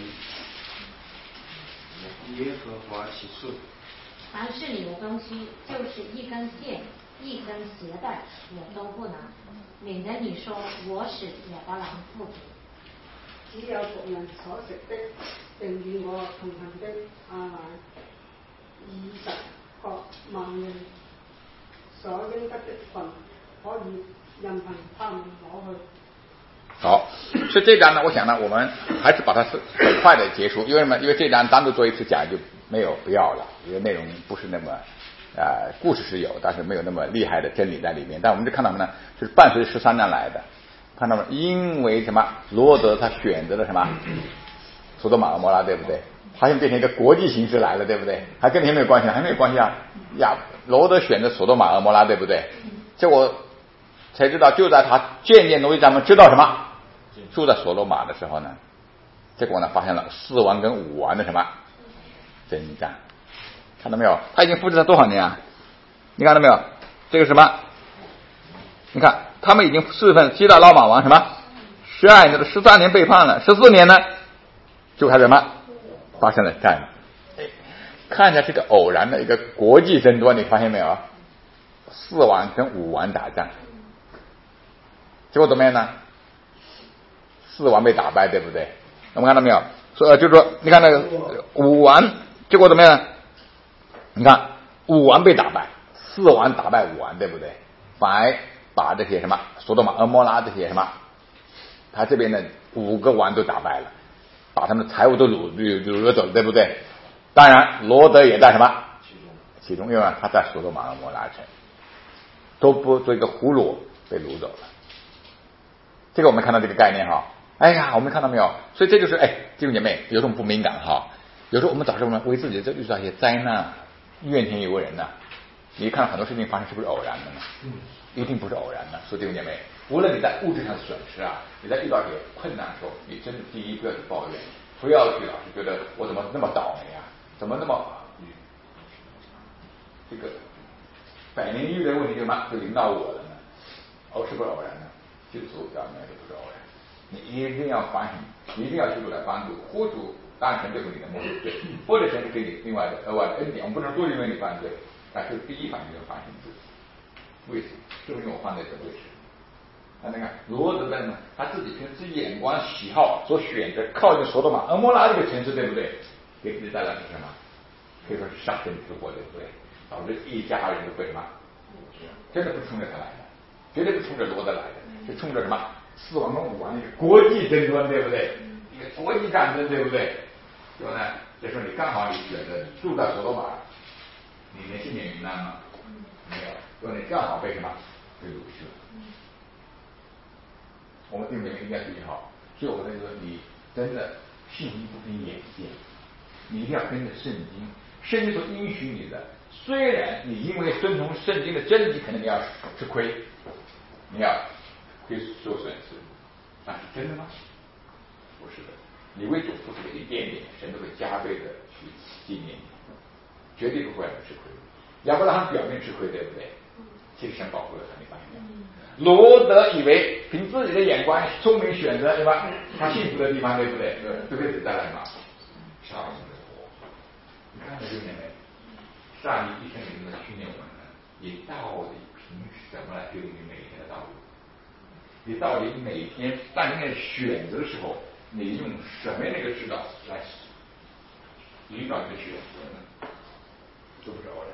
耶和华起誓， 凡是你的东西，就是一根线、一根鞋带，我都不拿，免得你说我使亚伯兰富足。 只有僕人所食的，並與我同行的亞蘭二十個萬人所應得的份，可以任憑他們攞去。 好，所以这章呢，我想呢，我们还是把它很快的结束，因为什么？因为这章单独做一次讲就没有必要了，因为内容不是那么啊、呃，故事是有，但是没有那么厉害的真理在里面。但我们就看到什么呢？就是伴随十三章来的。看到吗？因为什么？罗德他选择了什么？索多玛俄摩拉，对不对？他现在变成一个国际形势来了，对不对？还跟你没有关系，还没有关系啊！呀，罗德选择索多玛俄摩拉，对不对？结果才知道，就在他渐渐挪移咱们知道什么？住在索多玛的时候呢，结果呢发现了四王跟五王的什么征战？看到没有？他已经复制了多少年啊？你看到没有？这个什么？你看。他们已经侍奉基大老马王什么十二年的十三年背叛了，十四年呢就开始什么发生了战争。看起来是个偶然的一个国际争端，你发现没有？四王跟五王打仗，结果怎么样呢？四王被打败，对不对？我们看到没有？所以就是说，你看那个五王，结果怎么样？你看五王被打败，四王打败五王，对不对？反而把这些什么索多玛、俄摩拉这些什么，他这边的五个王都打败了，把他们的财物都掳掳掳走了，对不对？当然，罗德也在什么其中，因为他在索多玛、俄摩拉城，都不做一个俘虏被掳走了。这个我们看到这个概念哈，哎呀，我们看到没有？所以这就是哎，弟兄姐妹，有种不敏感哈。有时候我们早上我们为自己这遇到一些灾难，怨天尤人呐、啊，你看很多事情发生是不是偶然的呢？嗯。一定不是偶然的，所以弟兄姐妹，无论你在物质上的损失啊，你在遇到这个困难的时候，你真的第一不要去抱怨，不要去老是觉得我怎么那么倒霉啊，怎么那么这个百年一遇的问题就什么就临到我了呢？哦，是不是偶然的？就是表面就不是偶然，你一定要反省，你一定要求主来帮助，或主当然神对付你的目的对，或者神是给你另外的额外的恩典，我们不能说因为你犯罪，但是第一反应要反省自己。为什么？就是因为我犯罪的位置。那你看罗德在呢，他自己凭自己眼光喜好所选择靠近索多玛、俄摩拉这个城市，对不对？给自己带来是什么？可以说是杀身之祸，对不对？导致一家人都被什么？真的不是冲着他来的，绝对不是冲着罗德来的，是冲着什么？四王跟五王的一个国际争端，对不对？一个国际战争，对不对？结果呢，这时候你刚好你选择住在索多玛，你能幸免于难吗？没有。说你正好被什么被掳去了？我们弟兄姐妹一定要注意好，所以我跟你说，你真的信心不凭眼见，你一定要跟着圣经，圣经所允许你的。虽然你因为遵从圣经的真理，可能你要吃亏，你要会受损失，但是真的吗？不是的，你为主付出的一点点，神都会加倍的去纪念你，绝对不会让你吃亏。 亚伯拉罕表面吃亏，对不对？其实神保护了他，你发现没有？罗德以为凭自己的眼光、聪明选择，对吧？他幸福的地方，对不对？就可以带来什么？上帝的火。你看这里面没？上帝一天里面的训练我们，你到底凭什么来决定你每一天的道路？你到底每天在那选择的时候，你用什么样的一个指导来引导你的选择呢？这不是偶然。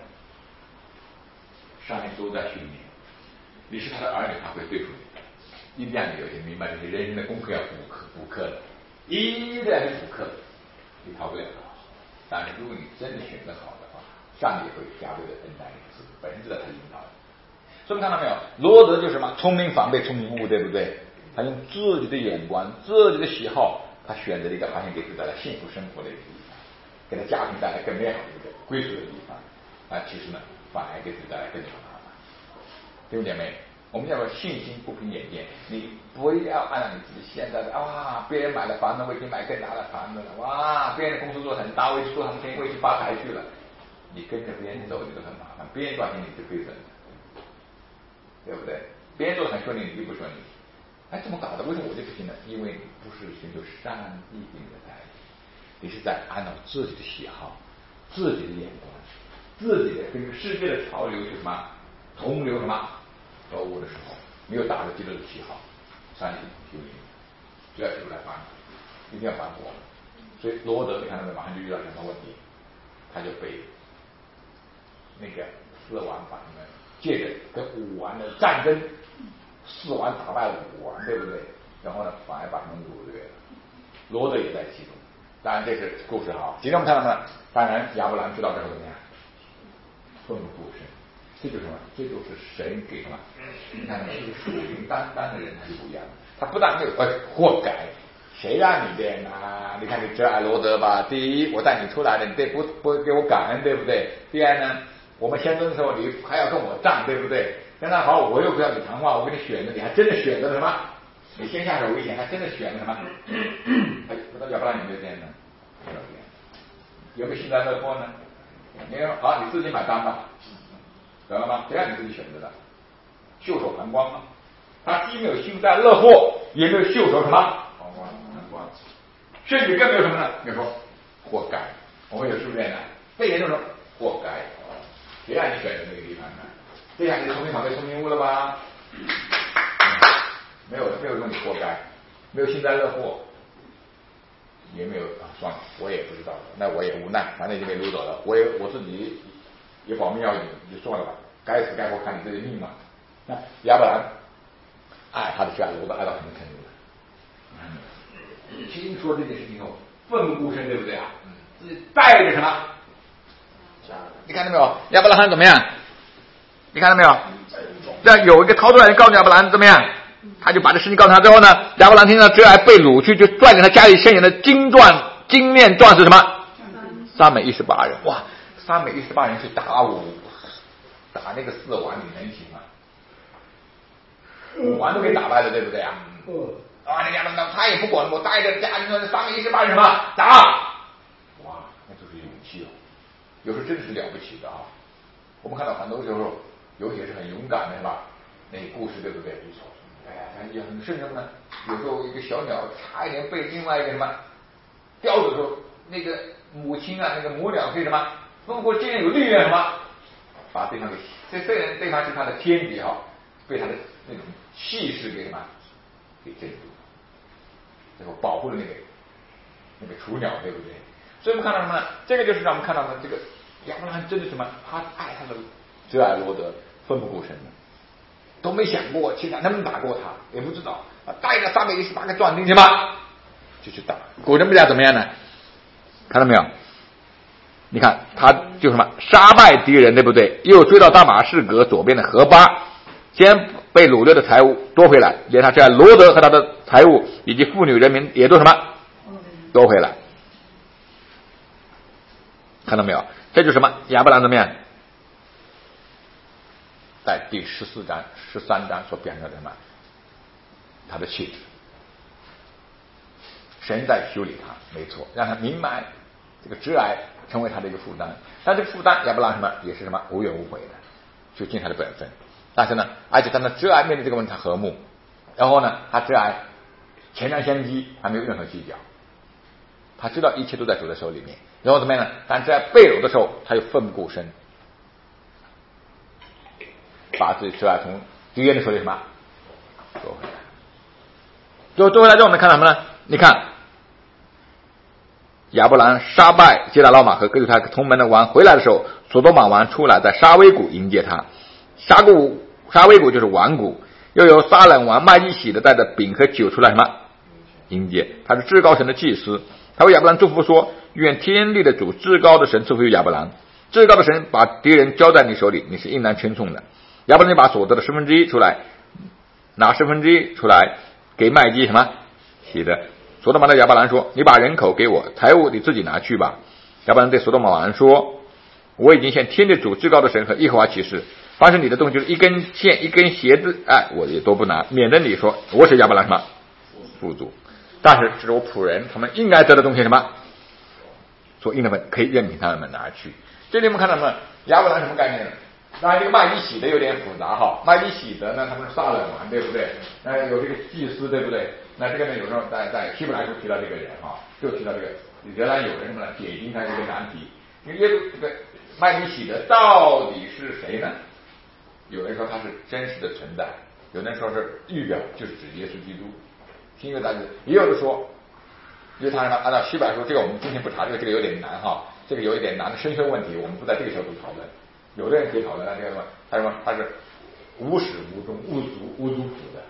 上帝都在训练，你是他的儿女，他会对付你。一旦你有些明白这些人生的功课要补课补课的，一旦你补课，你逃不了的。但是如果你真的选择好的话，上帝会加倍的恩待你，是本身就在他引导的。所以看到没有，罗德就是什么？聪明反被聪明误，对不对？他用自己的眼光、自己的喜好，他选择了一个好像给自己带来幸福生活的一个地方，给他家庭带来更美好的一个归属的地方。啊，其实呢，反而给自己带来更大的麻烦。弟兄姐妹，我们要有信心，不凭眼见。你不要按照你自己现在的啊，别人买了房子，我已经买更大的房子了，哇，别人的公司做很大，我去做他们天，我去发财去了。你跟着别人走，你都很麻烦，别人赚钱你就亏损了。对不对？别人做的很顺利，你就不顺利。哎，怎么搞的？为什么我就不行呢？因为你不是寻求上帝给你的带领，你是在按照自己的喜好、自己的眼光、自己的跟世界的潮流是什么同流什么走舞的时候，没有打着基督的旗号，上帝救你，就要基督来帮你，一定要帮我。所以罗德你看到没？马上就遇到什么问题？他就被那个四王把他们。借着跟武王的战争，四王打败武王，对不对？然后呢，反而把他们掳掠了。罗德也在其中。当然，这是故事哈。今天我们看到呢，当然亚伯兰知道这是怎么样，奋不顾身。这就是什么？这就是神给什么？你看，这个属灵单单的人他就不一样了。他不但没有哎祸改，谁让你这样啊？你看你这爱罗德吧。第一，我带你出来了，你得不不给我感恩，对不对？第二呢？我们先争的时候，你还要跟我战，对不对？现在好，我又不要你谈话，我给你选择，你还真的选择了什么？你先下手为强，还真的选择什么？哎，不知道亚伯拉罕有没有这样呢？没有这样。有没有幸灾乐祸呢？没有。好，你自己买单吧，懂了吗？这样你自己选择的，袖手旁观吗？他既没有幸灾乐祸，也没有袖手什么旁观，旁观，甚至更没有什么呢？比如说，活该。我们有是不是这样的？被人就说活该。谁让你选择那个地方呢？这下你聪明反被聪明误了吧？没有没有说你活该，没有幸灾乐祸，也没有啊，算了，我也不知道，那我也无奈，反正已经被掳走了，我也我自己也保命要紧，就算了吧，该死该活看你自己命嘛。那亚伯兰爱他的家罗德爱到什么程度了？听说这件事情后奋不顾身，对不对啊？自己带着什么？你看到没有？亚伯拉罕怎么样？你看到没有？这有一个逃出来人告诉亚伯兰怎么样？他就把这事情告诉他之后呢，亚伯兰听到这还被掳去，就拽给他家里现有的金钻、金链钻石什么？三百一十八人。哇，三百一十八人去打五，打那个四王，你能行吗？五王都给打败了，对不对啊？啊，那亚伯兰他也不管，我带着家里的三百一十八人什么打？哇，那就是勇气哦。有时候真是了不起的啊！我们看到很多时候，有些是很勇敢的，是吧？那故事对不对？哎呀，也很甚至呢。有时候一个小鸟差一点被另外一个什么叼走的时候，那个母亲啊，那个母鸟可以什么？如果今天有力量什么，把对方给，这这人对方是他的天敌哈，被他的那种气势给什么给镇住，最后保护了那个那个雏鸟，对不对？所以我们看到什么呢？这个就是让我们看到的这个亚伯拉罕真的什么？他爱他的挚爱罗德，奋不顾身的，都没想过其他能不能打过他，也不知道啊，带着三百一十八个壮丁去吗？就去打，果真不知道怎么样呢？看到没有？你看他就什么杀败敌人，对不对？又追到大马士革左边的河巴，先被掳掠的财物夺回来，连他这罗德和他的财物以及妇女人民也都什么夺回来。看到没有？这就是什么？亚伯兰怎么样？在第十四章、十三章所表现的什么？他的气质。神在修理他，没错，让他明白这个挚爱成为他的一个负担。但这个负担亚伯拉罕什么也是什么无怨无悔的，就尽他的本分。但是呢，而且他呢挚爱面对这个问题他和睦，然后呢他挚爱前瞻相机，他没有任何计较，他知道一切都在主的手里面。然后怎么样呢？但在被掳的时候，他又奋不顾身，把自己挚爱从敌人的手里什么夺回来。就夺回来之后，我们看到什么呢？你看亚伯兰杀败基大老马和跟着他同门的王回来的时候，所多玛王出来在沙威谷迎接他。沙谷沙威谷就是王谷，又有撒冷王麦基洗的带着饼和酒出来什么迎接。他是至高神的祭司，他为亚伯兰祝福说：愿天地的主至高的神赐福于亚伯兰，至高的神把敌人交在你手里，你是应当称颂的。亚伯兰就把所得的十分之一出来，拿十分之一出来给麦基什么洗的。所多玛对亚伯兰说：你把人口给我，财物你自己拿去吧。亚伯兰对所多玛王说：我已经向天地主至高的神和耶和华起誓，凡是你的东西就是一根线一根鞋子，哎，我也都不拿，免得你说我是亚伯兰什么富足。但是这是我仆人他们应该得的东西什么所应的们可以任凭他们拿去。这里我们看到什么？亚伯兰什么概念呢？当然这个麦基洗德有点复杂哈，麦基洗德呢他们是撒冷王对不对？那有这个祭司对不对？那这个呢有时候在在希伯来书提到这个人哈，就提到这个仍然有人什么呢解经他有一个难题，因为耶稣这个麦基洗德到底是谁呢？有人说他是真实的存在，有人说是预表，就是指耶稣基督。听一个大字，也有的说，因为他按照希伯来书，这个我们今天不查，这个这个有点难哈，这个有一点难的深深问题，我们不在这个角度讨论。有的人可以讨论，这个什么？他说他是无始无终、无族无族谱的。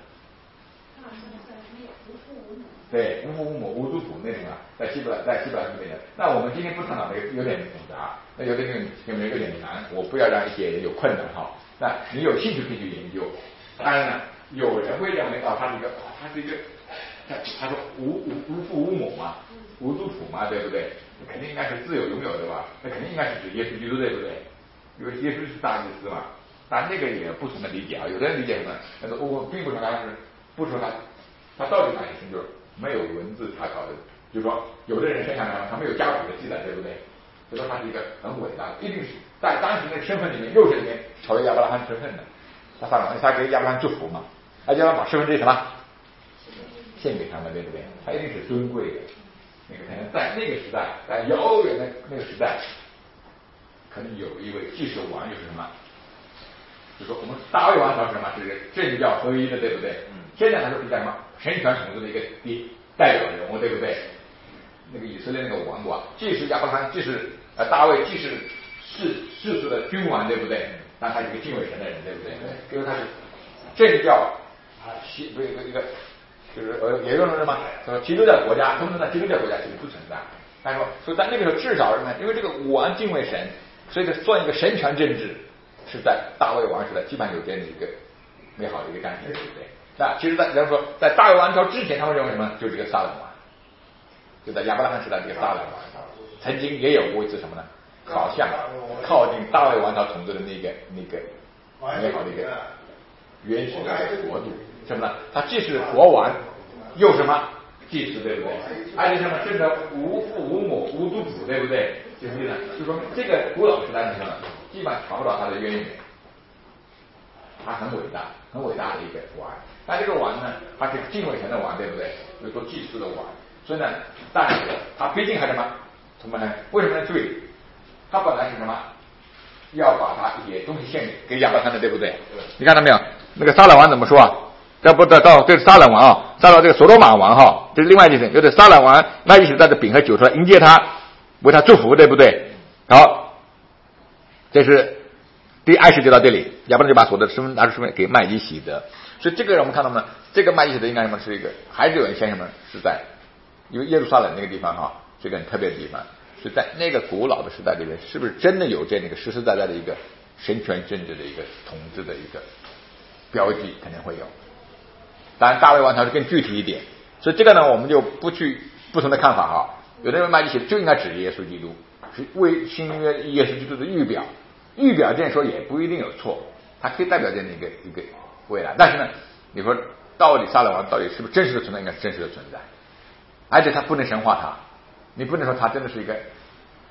对，无父无母无族谱那什么，在希伯来在希伯来书里面。那我们今天不探讨这个，有点复杂，那有点有没有有点难？我不要让一些人有困难哈。那你有兴趣可以去研究。当然呢，有人会认为啊，他是一个，他是一个，他他说无无无父无母嘛，无族谱嘛，对不对？肯定应该是自有拥有的吧？那肯定应该是指耶稣基督，对不对？因为耶稣是大祭司嘛。但那个也有不同的理解啊，有的人理解什么？但是我并不说他是，不说他，他到底哪一层就是没有文字查考的，就是说有的人身上呢，他没有家谱的记载，对不对？就说他是一个很伟大的，一定是在当时那个身份里面，肉身里面超越亚伯拉罕身份的。他上了，他给亚伯拉罕祝福嘛，而且要把十分之一什么献给他们，对不对？他一定是尊贵的。那个可能在那个时代，在遥远的那个时代，可能有一位祭司王就是什么？就说我们大卫王朝是什么？是政教合一的，对不对？嗯。现在他说是在什么？神权统治的一个代表人物，对不对？那个以色列那个王国，既是亚伯拉罕，既是呃大卫，既是世世俗的君王，对不对？但他是一个敬畏神的人，对不对？因为他是政教啊，西不是一个一个，就是呃，也就是什么？说基督教国家，他们在基督教国家其实不存在。他说，所以在那个时候至少什么？因为这个王敬畏神，所以他算一个神权政治，是在大卫王时代基本上有这样的一个美好的一个感觉，对不对？那其实在，人说在大卫王朝之前，他们认为什么？就是这个撒冷王，就在亚伯拉罕时代这个撒冷王朝，曾经也有过一次什么呢？好像靠近大卫王朝统治的那个那个美好的一个原始的国度，什么呢？他既是国王，又什么祭司，对不对？而且什么？真的无父无母无族谱，对不对？就是呢，就说这个古老时代什么，基本上查不到他的渊源。他很伟大，很伟大的一个王。但这个王呢，他是敬畏神的王，对不对？就是说祭司的王。所以呢，但是他毕竟还是什么？同胞们，为什么呢？注意，他本来是什么？要把他一些东西献给给亚伯拉罕的，对不对？你看到没有？那个撒冷王怎么说啊？这不得到这是撒冷王啊，撒到这个所多玛王哈，这是另外一件事。有的撒冷王那一起带着饼和酒出来迎接他，为他祝福，对不对？好，这是第二十节到这里，亚伯拉罕就把所得的身份拿出身份给麦基洗德。所以这个人我们看到吗？这个麦基洗德应该什么？是一个，还是有人相信什么？是在因为耶路撒冷那个地方哈，是一个很特别的地方。是在那个古老的时代里面，是不是真的有这样一个实实在在的一个神权政治的一个统治的一个标记？肯定会有。当然，大卫王朝是更具体一点，所以这个呢，我们就不去不同的看法哈。有的人麦基洗德就应该指耶稣基督，是为新约耶稣基督的预表，预表这样说也不一定有错，它可以代表这样的一个一个未来。但是呢，你说到底撒冷王到底是不是真实的存在？应该是真实的存在，而且他不能神化他。你不能说他真的是一个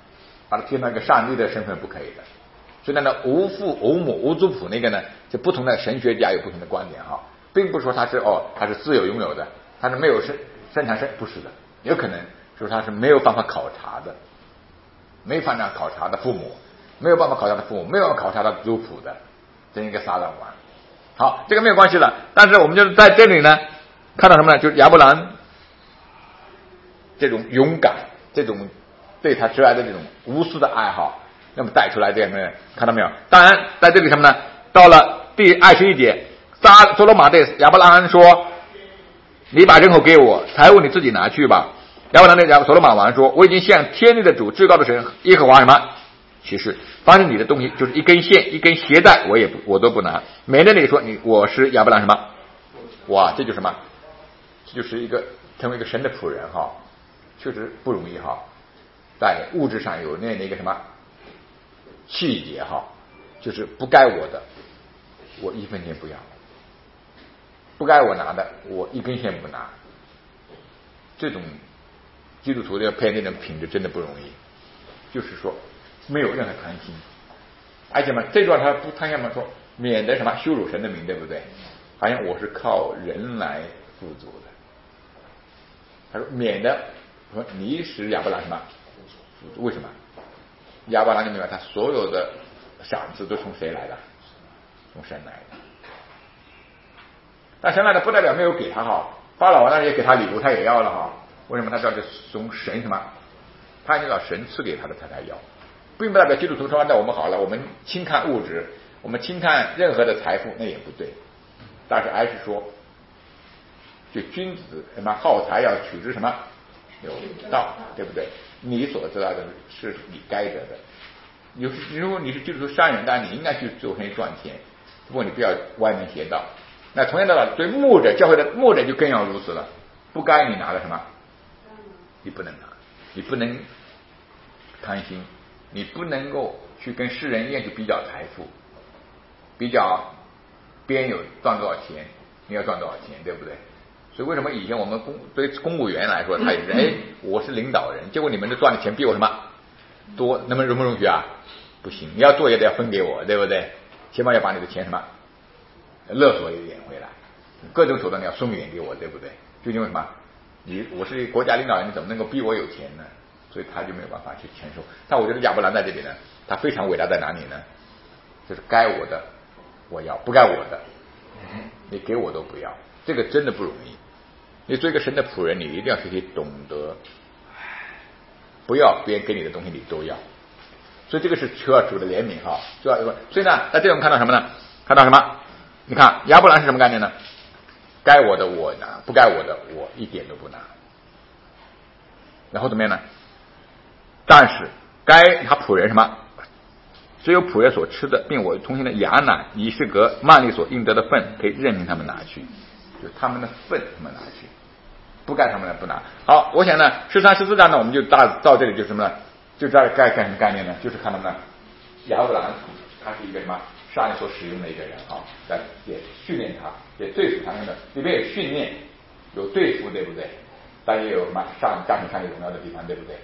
把它提到一个上帝的身份不可以的。所以呢，无父无母无族谱那个呢，就不同的神学家有不同的观点哈，并不是说他是哦他是自由拥有的，他是没有生生产生，不是的，有可能说他是没有办法考察的，没办法考察的父母，没有办法考察的父母，没有办法考察的族谱的这一个撒旦王。好，这个没有关系了，但是我们就是在这里呢看到什么呢？就是亚伯兰这种勇敢，这种对他挚爱的这种无私的爱好，那么带出来这样的，看到没有？当然在这里什么呢？到了第二十一节，撒所罗马对亚伯拉罕说：“你把人口给我，财物你自己拿去吧。”亚伯拉罕对所罗马王说：“我已经向天地的主至高的神耶和华什么其实凡是你的东西，就是一根线一根鞋带，我也不我都不拿，免得你说你我是亚伯拉罕什么？哇，这就是什么？这就是一个成为一个神的仆人哈，确实不容易哈，在物质上有那那个什么细节哈，就是不该我的，我一分钱不要；不该我拿的，我一根线不拿。这种基督徒的偏见的品质真的不容易，就是说没有任何贪心，而且嘛，这段他不贪心嘛，说免得什么羞辱神的名，对不对？好像我是靠人来富足的。他说免得说你使亚伯拉罕什么富足，为什么？亚伯拉罕明白他所有的赏赐都从谁来的？从神来的。但神来的不代表没有给他哈，法老王那也给他礼物，他也要了哈。为什么他知道是从神什么？他知道神赐给他的他才要，并不代表基督徒说那我们好了，我们轻看物质，我们轻看任何的财富，那也不对。但是还是说，就君子什么好财要取之什么有道，对不对？你所知道的是你该得的。有如果你是基督徒善人，但你应该去做生意赚钱，不过你不要歪门邪道。那同样的道理，对牧者教会的牧者就更要如此了，不该你拿的什么，你不能拿，你不能贪心，你不能够去跟世人一样去比较财富，比较别人有赚多少钱，你要赚多少钱，对不对？所以为什么以前我们公对公务员来说，他也是哎，我是领导人，结果你们的赚的钱比我什么多，那么容不容许啊？不行，你要做也得要分给我，对不对？起码要把你的钱什么勒索一点回来，各种手段你要送一点给我，对不对？就因为什么？你我是国家领导人，你怎么能够逼我有钱呢？所以他就没有办法去承受。但我觉得亚伯兰在这里呢，他非常伟大在哪里呢？就是该我的我要，不该我的你给我都不要，这个真的不容易。你做一个神的仆人，你一定要学习懂得，不要别人给你的东西你都要。所以这个是求主的怜悯哈，主要所以呢，在这种看到什么呢？看到什么？你看亚伯兰是什么概念呢？该我的我拿，不该我的我一点都不拿。然后怎么样呢？但是该他仆人什么？只有仆人所吃的，并我同行的亚乃、以示格、曼利所应得的份，可以任凭他们拿去，就他们的份他们拿去，不该他们的不拿。好，我想呢，十三、十四章呢，我们就大到这里就是什么呢？就这该干什么概念呢？就是看到呢，亚伯兰他是一个什么上帝所使用的一个人啊，来也训练他，也对付他们的，里面有训练，有对付，对不对？但也有什么上彰显上帝荣耀的地方，对不对？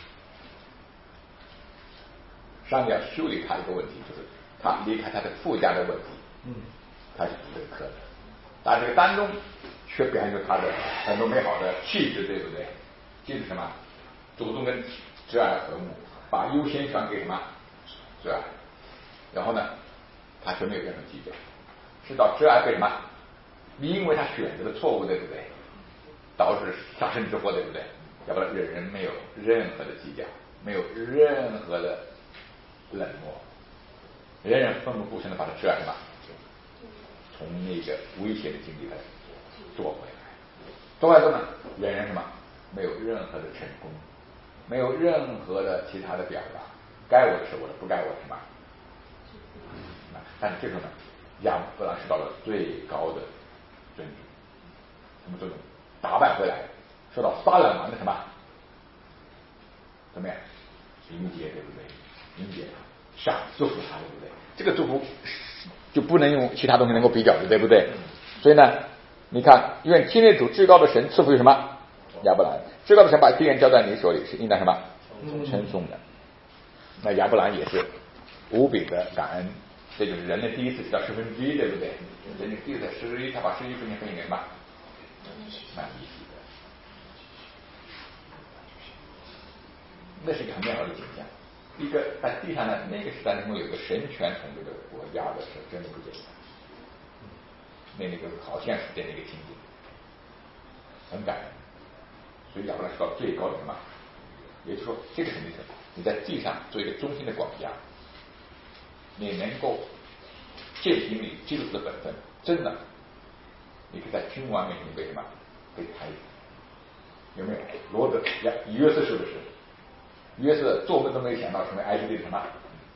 上帝要修理他一个问题，就是他离开他的附加的问题，嗯，他是不认可的。但这个当中却表现出他的很多美好的气质，对不对？就是什么主动跟挚爱和睦，把优先权给什么挚爱，然后呢，他却没有任何计较，知道挚爱被什么？因为他选择的错误，对不对？导致杀身之祸，对不对？要不然人人没有任何的计较，没有任何的冷漠，人人奋不顾身的把他挚爱什么从那个危险的境地来做回来，做回来之后呢，人人什么没有任何的成功，没有任何的其他的表达，该我的是我的，不该我的什么。但是这时候呢，亚伯兰是到了最高的尊重，什么尊重？打败回来，受到撒冷王的什么怎么样迎接，对不对？迎接他，赏祝福他，对不对？这个祝福就不能用其他东西能够比较的，对不对？所以呢，你看，愿天地主至高的神赐福于什么亚伯兰，至高的神把天人交在你手里，是应当什么称颂的。 那亚伯兰也是无比的感恩，这就是人类第一次知道十分之一，对不对？人类第一次十分之一，他把十一分钱分给嘛，蛮意思的。那是一个很美好的景象。一个在地上呢，那个时代能够有个神权统治的国家的时候，真的不简单。那那个好像是在那个情景，很感人。所以亚伯兰说到最高的什么？也就是说，这个什么意思？你在地上做一个忠心的管家，你能够践行你基督徒的本分，真的，你可以在君王面前被什么？被抬举。有没有？罗德约瑟是不是？约瑟做梦都没想到成为埃及的什么？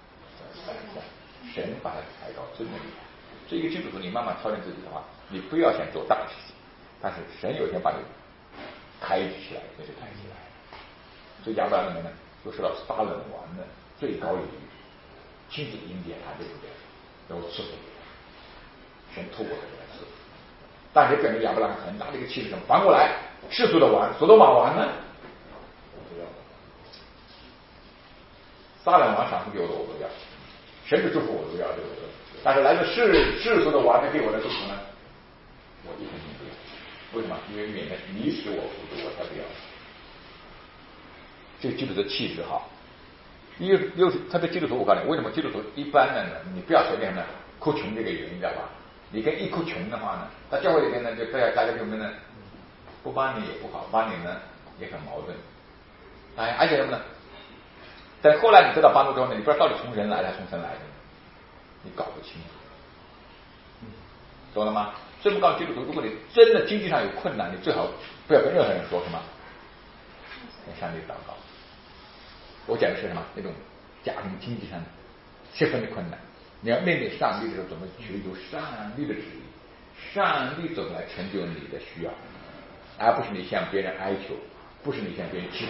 神把他抬高，真的厉害。这一个基督徒，你慢慢操练自己的话，你不要想做大事情，但是神有一天把你抬举起来，那就抬起来。所以亚伯兰里面呢，就说到撒冷王的最高领域，亲自迎接他，对不对？然后赐福给他，神透过他给他赐福。但是表明亚伯兰很大的一个气势，什么？反过来，世俗的王，所罗马王呢？撒冷王赏赐给我的我都要，神的祝福我都要，对不对？但是来自世世俗的王给我的祝福呢，我一分钱不要。为什么？因为免得你使我服侍，我才不要。这个基督徒的气质好，又又特别基督徒，我告诉你，为什么基督徒一般的呢？你不要随便呢哭穷这个原因，知道吧？你跟一哭穷的话呢，在教会里面呢，就大家大家就们呢不帮你也不好，帮你呢也很矛盾。哎，而且什么呢？但后来你得到帮助之后呢，你不知道到底从人来的还是从神来的，你搞不清楚，懂了吗？所以我们告诉基督徒，如果你真的经济上有困难，你最好不要跟任何人说什么，跟上帝祷告。我讲的是什么？那种家庭经济上十分的困难，你要面对上帝的时候，怎么寻求上帝的旨意？上帝怎么来成就你的需要，而不是你向别人哀求，不是你向别人乞讨。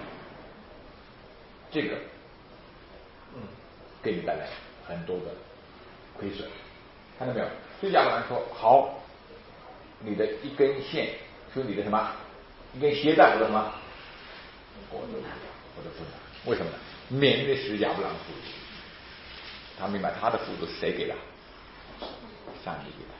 这个，嗯，给你带来很多的亏损，看到没有？所以亚伯兰说：“好，你的一根线，说你的什么？一根鞋带，我的什么？我的我的不拿。为什么呢？免得使亚伯兰富足。他明白他的富足是谁给的？上帝给的。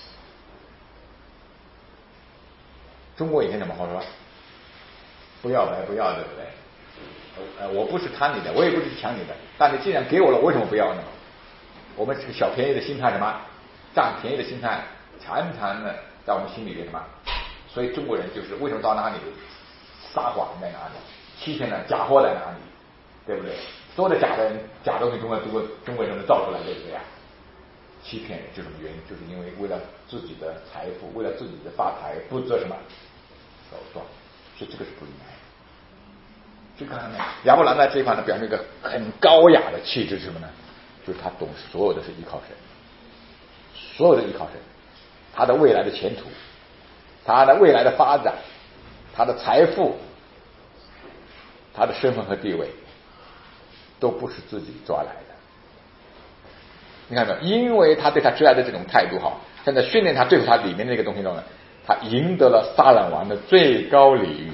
中国以前怎么好说？不要白不要，对不对？”呃，我不是贪你的，我也不是抢你的，但你既然给我了，为什么不要呢？我们这个小便宜的心态，什么占便宜的心态，常常呢在我们心里面什么？所以中国人就是为什么到哪里撒谎在哪里，欺骗呢，假货在哪里，对不对？所有的假的假东西，中国中国中国人能造出来，对不对呀？欺骗人就是什么原因？就是因为为了自己的财富，为了自己的发财，不择什么手段，所以这个是不应该的。就看到没有，亚伯兰在这一块呢，表现一个很高雅的气质，是什么呢？就是他懂所有的是依靠神，所有的依靠神，他的未来的前途，他的未来的发展，他的财富，他的身份和地位，都不是自己抓来的。你看到没有？因为他对他挚爱的这种态度好，现在训练他对付他里面那个东西中呢，他赢得了撒冷王的最高礼遇。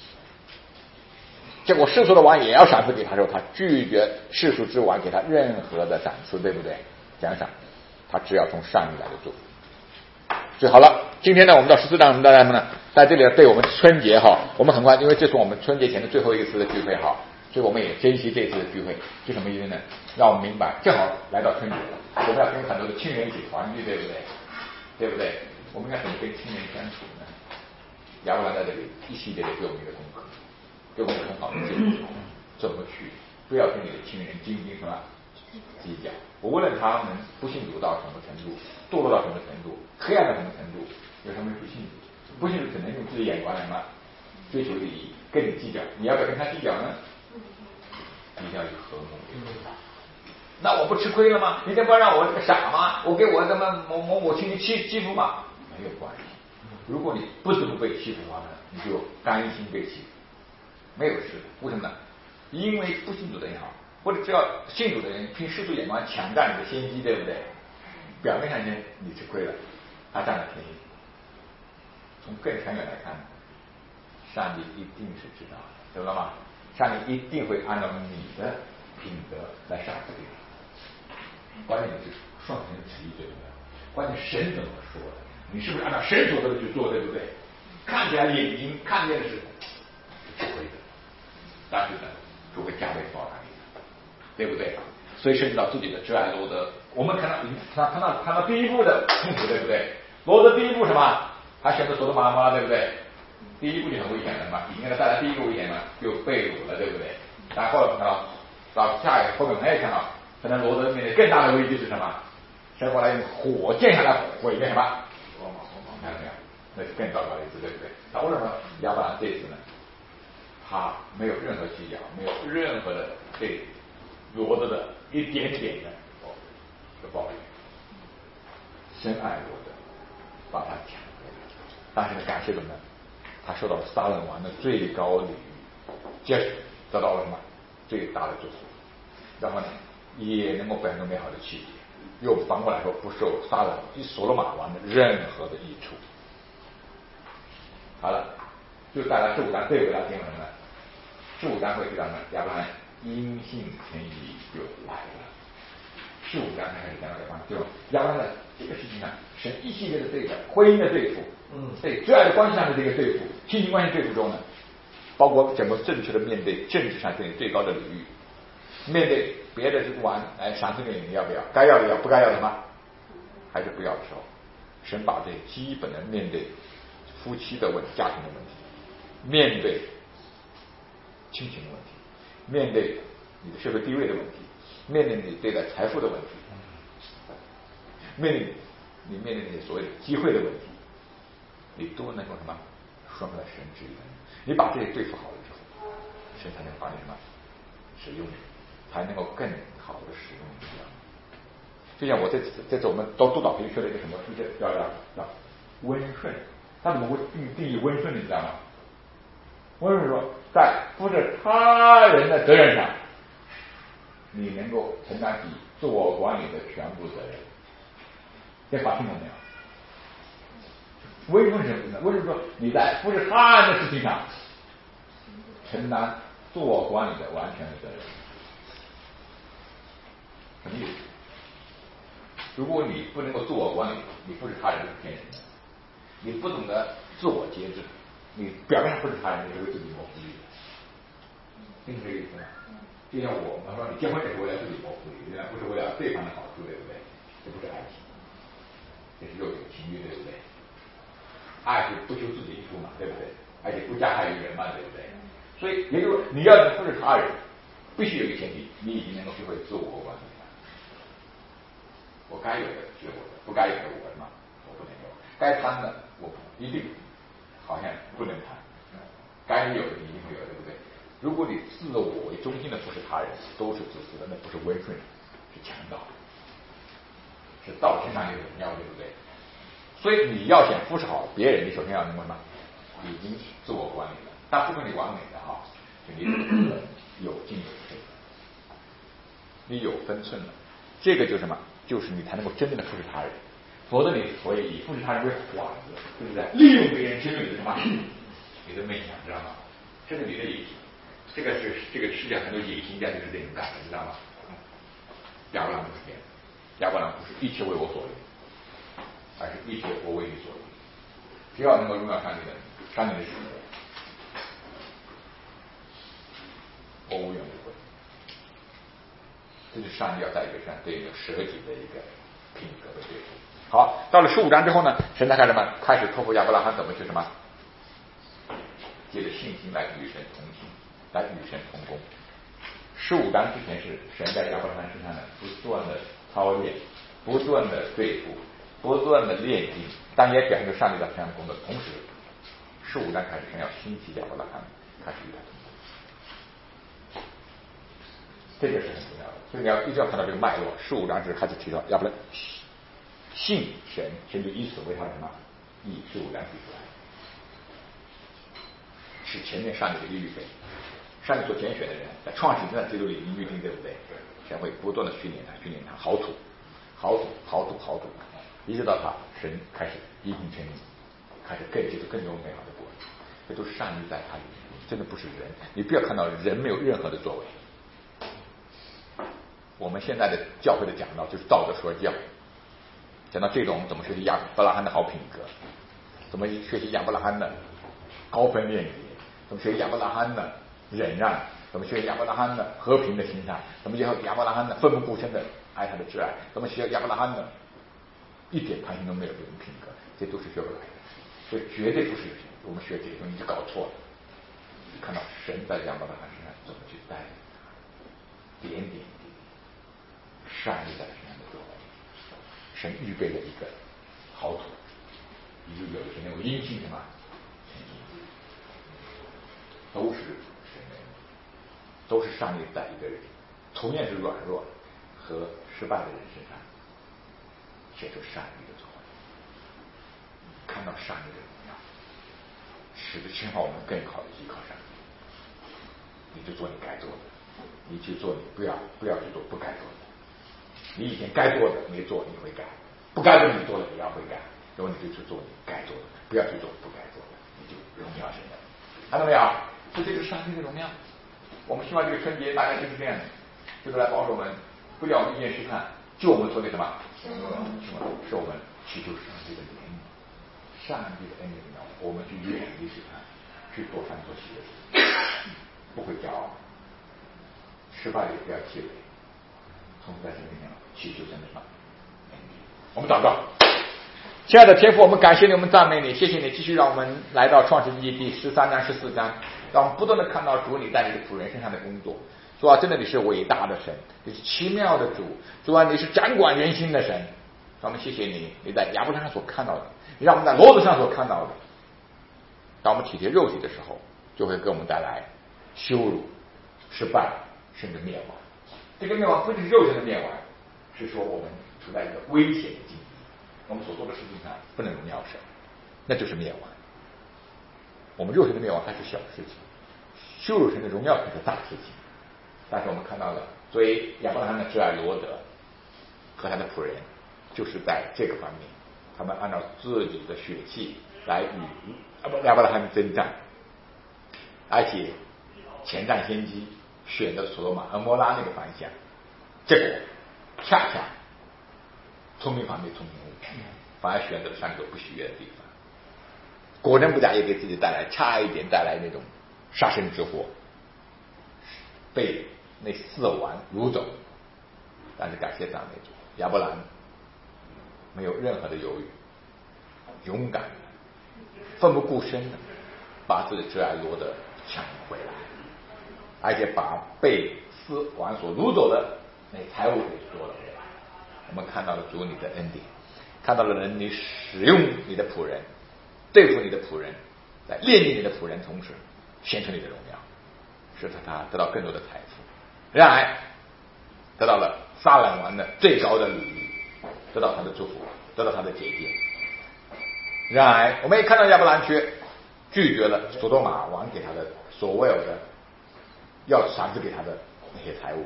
结果世俗的王也要赏赐给他的时候，他拒绝世俗之王给他任何的赏赐，对不对？想想，他只要从上帝来的祝福。所以好了，今天呢，我们到十四章，我们大家呢，在这里呢，对我们春节哈，我们很快，因为这是我们春节前的最后一次的聚会哈，所以我们也珍惜这次的聚会。是什么意思呢？让我们明白，正好来到春节了，我们要跟很多的亲人一起团聚，对不对？对不对？我们应该怎么跟亲人相处呢？亚伯兰在这里一系列的给我们一个功课。给我们很好的建议，怎么去？不要跟你的亲人斤斤什么计较。无论他们不信主到什么程度，堕落到什么程度，黑暗到什么程度，有什么不信主？不信主只能用自己的眼光来什么追求利益，跟你计较。你要不要跟他计较呢？一定要有和睦。那我不吃亏了吗？你这不让我这个傻吗？我给我什么某某某亲戚欺欺负吗？没有关系。如果你不得不被欺负的话呢，你就甘心被欺负。没有事，为什么呢？因为不信主的人好，或者只要信主的人凭世俗眼光抢占你的先机，对不对？表面上间你吃亏了，他占了便宜。从更长远来看，上帝一定是知道的，知道吗？上帝一定会按照你的品德来杀死别人。关键是双重旨意，对不对？关键神怎么说的？你是不是按照神所说的去做，对不对？看起来眼睛看见的是吃亏的，但是呢，就会加倍报答你的，对不对？所以涉及到自己的挚爱罗德，我们看到看看到看到第一步的痛苦，对不对？罗德第一步什么？他选择所多玛吗？对不对？第一步就很危险了嘛，已经给他带来第一个危险嘛，就被掳了，对不对？然后看到到下一个后面我们也看到，可能罗德面对更大的危机是什么？神过来用火箭下来毁灭什么？看到没有？那是更糟糕的一次，对不对？那为什么亚伯兰这次呢？他没有任何计较，没有任何的对罗德的一点点的的抱怨，深爱罗德，把他抢回来。但是呢，感谢什么呢？他受到撒冷王的最高礼遇，接着得到了什么最大的祝福，然后呢，也能够表现出美好的气节，又反过来说不受撒冷及所罗马王的任何的益处。好了，就带来十五章这个大经文呢，十五章会知道呢，亚伯兰因信称义就来了。十五章开始讲到亚伯兰，就亚伯兰的这个事情上，神一系列的这个婚姻的对付，嗯，对挚爱的关系上的这个对付，亲情关系对付中呢，包括整个正确的面对政治上对最高的礼遇，面对别的这个玩来赏赐给你要不要，该要的要，不该要的吗？还是不要的时候，神把这基本的面对夫妻的问题、家庭的问题，面对亲情的问题，面对你的社会地位的问题，面对你对待财富的问题，面对你面对你所谓的机会的问题，你都能够什么说出来神旨意的。你把这些对付好了之后，神才能把你什么使用，才能够更好的使用你。就像我这次这次我们都督导培训学了一个什么，一个叫叫叫温顺。他怎么会定定义温顺？你知道吗？温顺说，在负责他人的责任上，你能够承担起自我管理的全部责任。这话听懂没有？温顺是什么呢？温顺说，你在负责他人的事情上承担自我管理的完全的责任。什么意思？如果你不能够自我管理，你不是他人是骗人的。你不懂得自我节制，你表面上不是他人，你是为自己谋福利的，听懂这个意思吗？就像我们说，你结婚只是为了自己谋福利，不是为了对方的好处，对不对？这不是爱情，这是肉体情欲，对不对？爱是不求自己益处嘛，对不对？而且不加害于人嘛，对不对？所以也就是你要是不是他人，必须有一个前提，你已经能够学会自我管理了。我该有的是我的，不该有的我什么我不能有，该贪的我一定好像不能贪，该有的你一定会有，对不对？如果你自我为中心的不是他人，都是自私的，那不是温顺，是强盗，是道德上有荣耀，对不对？所以你要想扶持好别人，你首先要能够什么？已经自我管理了，但不是你完美的哈，就你有进有退，你有分寸了，这个就是什么？就是你才能够真正的扶持他人。否则你所以以扶持他人为幌子，就是在利用别人侵略你的什么？你的梦想，知道吗？这是你的野心，这个是这个世界上很多野心家就是这种感觉，知道吗？亚伯兰不是这样，亚伯兰不是一切为我所为，而是一切我为你所为。只要能够荣耀上帝的上帝的使命，我无怨无悔。这是上帝要在一个上对一个舍己的一个品格的对付。好，到了十五章之后呢，神才开始什么？开始托付亚伯拉罕怎么去什么？借着信心来与神同行，来与神同工。十五章之前是神在亚伯拉罕身上呢不断的操练，不断的对付，不断的炼金，但也表现出上帝在身上工作。同时，十五章开始神要兴起亚伯拉罕，开始与他同工。这个是很重要的，所以你要一定要看到这个脉络。十五章是开始提到亚伯拉信神，神就以此为他什么？以十五章提出来，是前面上帝的一个预备，上帝所拣选的人，在创始之上基督里已经预定，对不对？神会不断的训练他，训练他，好土，好土，好土，好土，一直到他神开始一定成义，开始更接触更多美好的果子，这都是上帝在他里面，真的不是人。你不要看到人没有任何的作为。 我们现在的教会的讲道就是道德说教，讲到这种怎么学习亚伯拉罕的好品格，怎么学习亚伯拉罕的高分辨别，怎么学习亚伯拉罕的忍让，怎么学习亚伯拉罕的和平的心态，怎么学习亚伯拉罕的奋不顾身的爱他的挚爱，怎么学习亚伯拉罕的一点贪心都没有这种品格，这都是学不来的。所以绝对不是我们学这些东西就搞错了。看到神在亚伯拉罕身上怎么去带领他，点点滴滴，善意在身上的作为，神预备了一个好土，一个有的是那种阴性什么，都是神的，都是上帝在一个人，同样是软弱和失败的人身上显出善意的作为，看到善意的荣耀，使得牵好我们更好的依靠上帝。你就做你该做的，你去做你不要不要去做不该做的。你以前该做的没做，你会改；不该做你做了，你要会改。然后你就去做你该做的，不要去做不该做的，你就荣耀神了。看到没有？这就是上帝的荣耀。我们希望这个春节大家就是这样的，就是来保守我们，不叫我们一件事看，就我们做的什么？什么？是我们祈求上帝的怜悯，上帝的恩典呢？我们去远离试探，去做善做喜的事。不会骄傲，失败也不要气馁，从在神面前祈求神的什么？我们祷告，亲爱的天父，我们感谢你，我们赞美你，谢谢你继续让我们来到创世纪第十三章、十四章，让我们不断的看到主你在你的仆人身上的工作。主啊，真的你是伟大的神，你是奇妙的主，主啊，你是掌管人心的神。让我们谢谢你，你在亚伯拉罕所看到的，你让我们在骡子上所看到的，当我们体贴肉体的时候，就会给我们带来羞辱、失败，甚至灭亡。这个灭亡不是肉身的灭亡，是说我们处在一个危险的境地，我们所做的事情上不能荣耀神，那就是灭亡。我们肉身的灭亡还是小事情，羞辱神的荣耀可是大事情。但是我们看到了，作为亚伯拉罕的挚爱罗德和他的仆人，就是在这个方面，他们按照自己的血气来与亚伯拉罕征战，而且前瞻先机选择所罗马俄摩拉那个方向，结果恰恰聪明反被聪明误，反而选择了三个不喜悦的地方，果真不假，也给自己带来差一点带来那种杀身之祸，被那四王掳走。但是感谢赞美主，亚伯兰没有任何的犹豫，勇敢的奋不顾身的把自己的挚爱罗德抢回来，而且把被四王所掳走的那财物给夺了回来。我们看到了主你的恩典，看到了人你使用你的仆人，对付你的仆人，在炼净你的仆人同时显出你的荣耀，使得他得到更多的财富。然而得到了撒冷王的最高的礼遇，得到他的祝福，得到他的洁净。然而我们也看到亚伯兰却拒绝了所多玛王给他的所有的要赏赐给他的那些财物，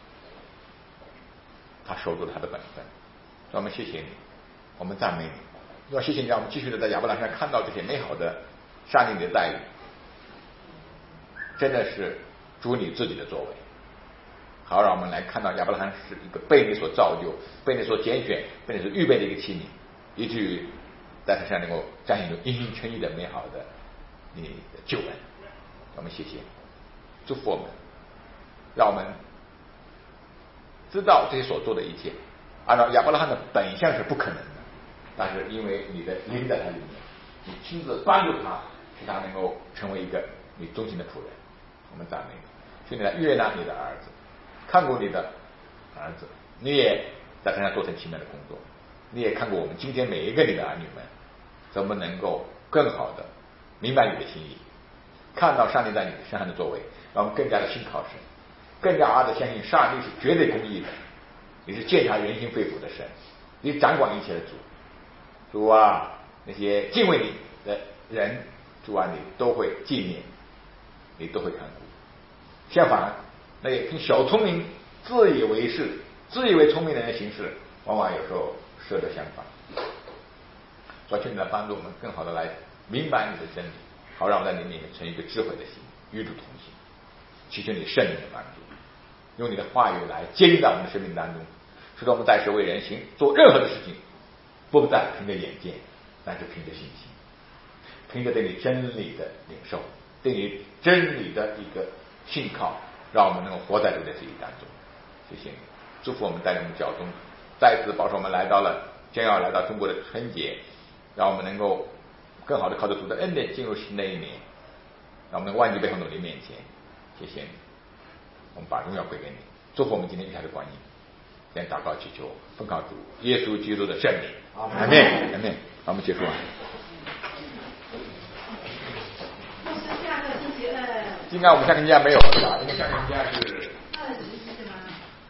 他守住了他的本分。让我们谢谢你，我们赞美你，要谢谢你，让我们继续的在亚伯兰上看到这些美好的上帝的待遇，真的是主你自己的作为。好，让我们来看到亚伯拉罕是一个被你所造就、被你所拣选、被你所预备的一个器皿，以至于在他身上能够彰显出因信称义的美好的你的救恩。我们谢谢，祝福我们，让我们知道这些所做的一切，按照亚伯拉罕的本相是不可能的，但是因为你的灵在他里面，你亲自帮助他，使他能够成为一个你忠心的仆人。我们赞美你，求你来悦纳你的儿子，看过你的儿子，你也在身上做成奇妙的工作，你也看过我们今天每一个你的儿女们，怎么能够更好的明白你的心意，看到上帝在你身上的作为，让我们更加的信靠神，更加的相信上帝是绝对公义的，你是鉴察人心肺腑的神，你掌管一切的主。主啊，那些敬畏你的人，主啊，你都会纪念，你都会看顾。相反，那些凭小聪明自以为是、自以为聪明的人行事，往往有时候适得相反。所以求你来帮助我们更好的来明白你的真理，好让我们在你面前存一个智慧的心，与主同行。祈求你圣灵的帮助， 用你的话语来接近到我们的生命当中，使得我们在世为人行，做任何的事情，不再凭着眼见，但是凭着信心，凭着对你真理的领受，对你真理的一个信靠，让我们能够活在这个自己当中。谢谢你，祝福我们带领我们教宗，再次保守我们来到了将要来到中国的春节，让我们能够更好的靠着主的恩典进入新的一年，让我们能万己背后努力面前。谢谢你，我们把荣耀归给你，祝福我们今天一下的观音。先祷告祈求，奉靠主耶稣基督的圣名，阿门，阿门。好，我们结束了。 下个星期二， 应该我们下个星期二没有了，因为下个星期二是。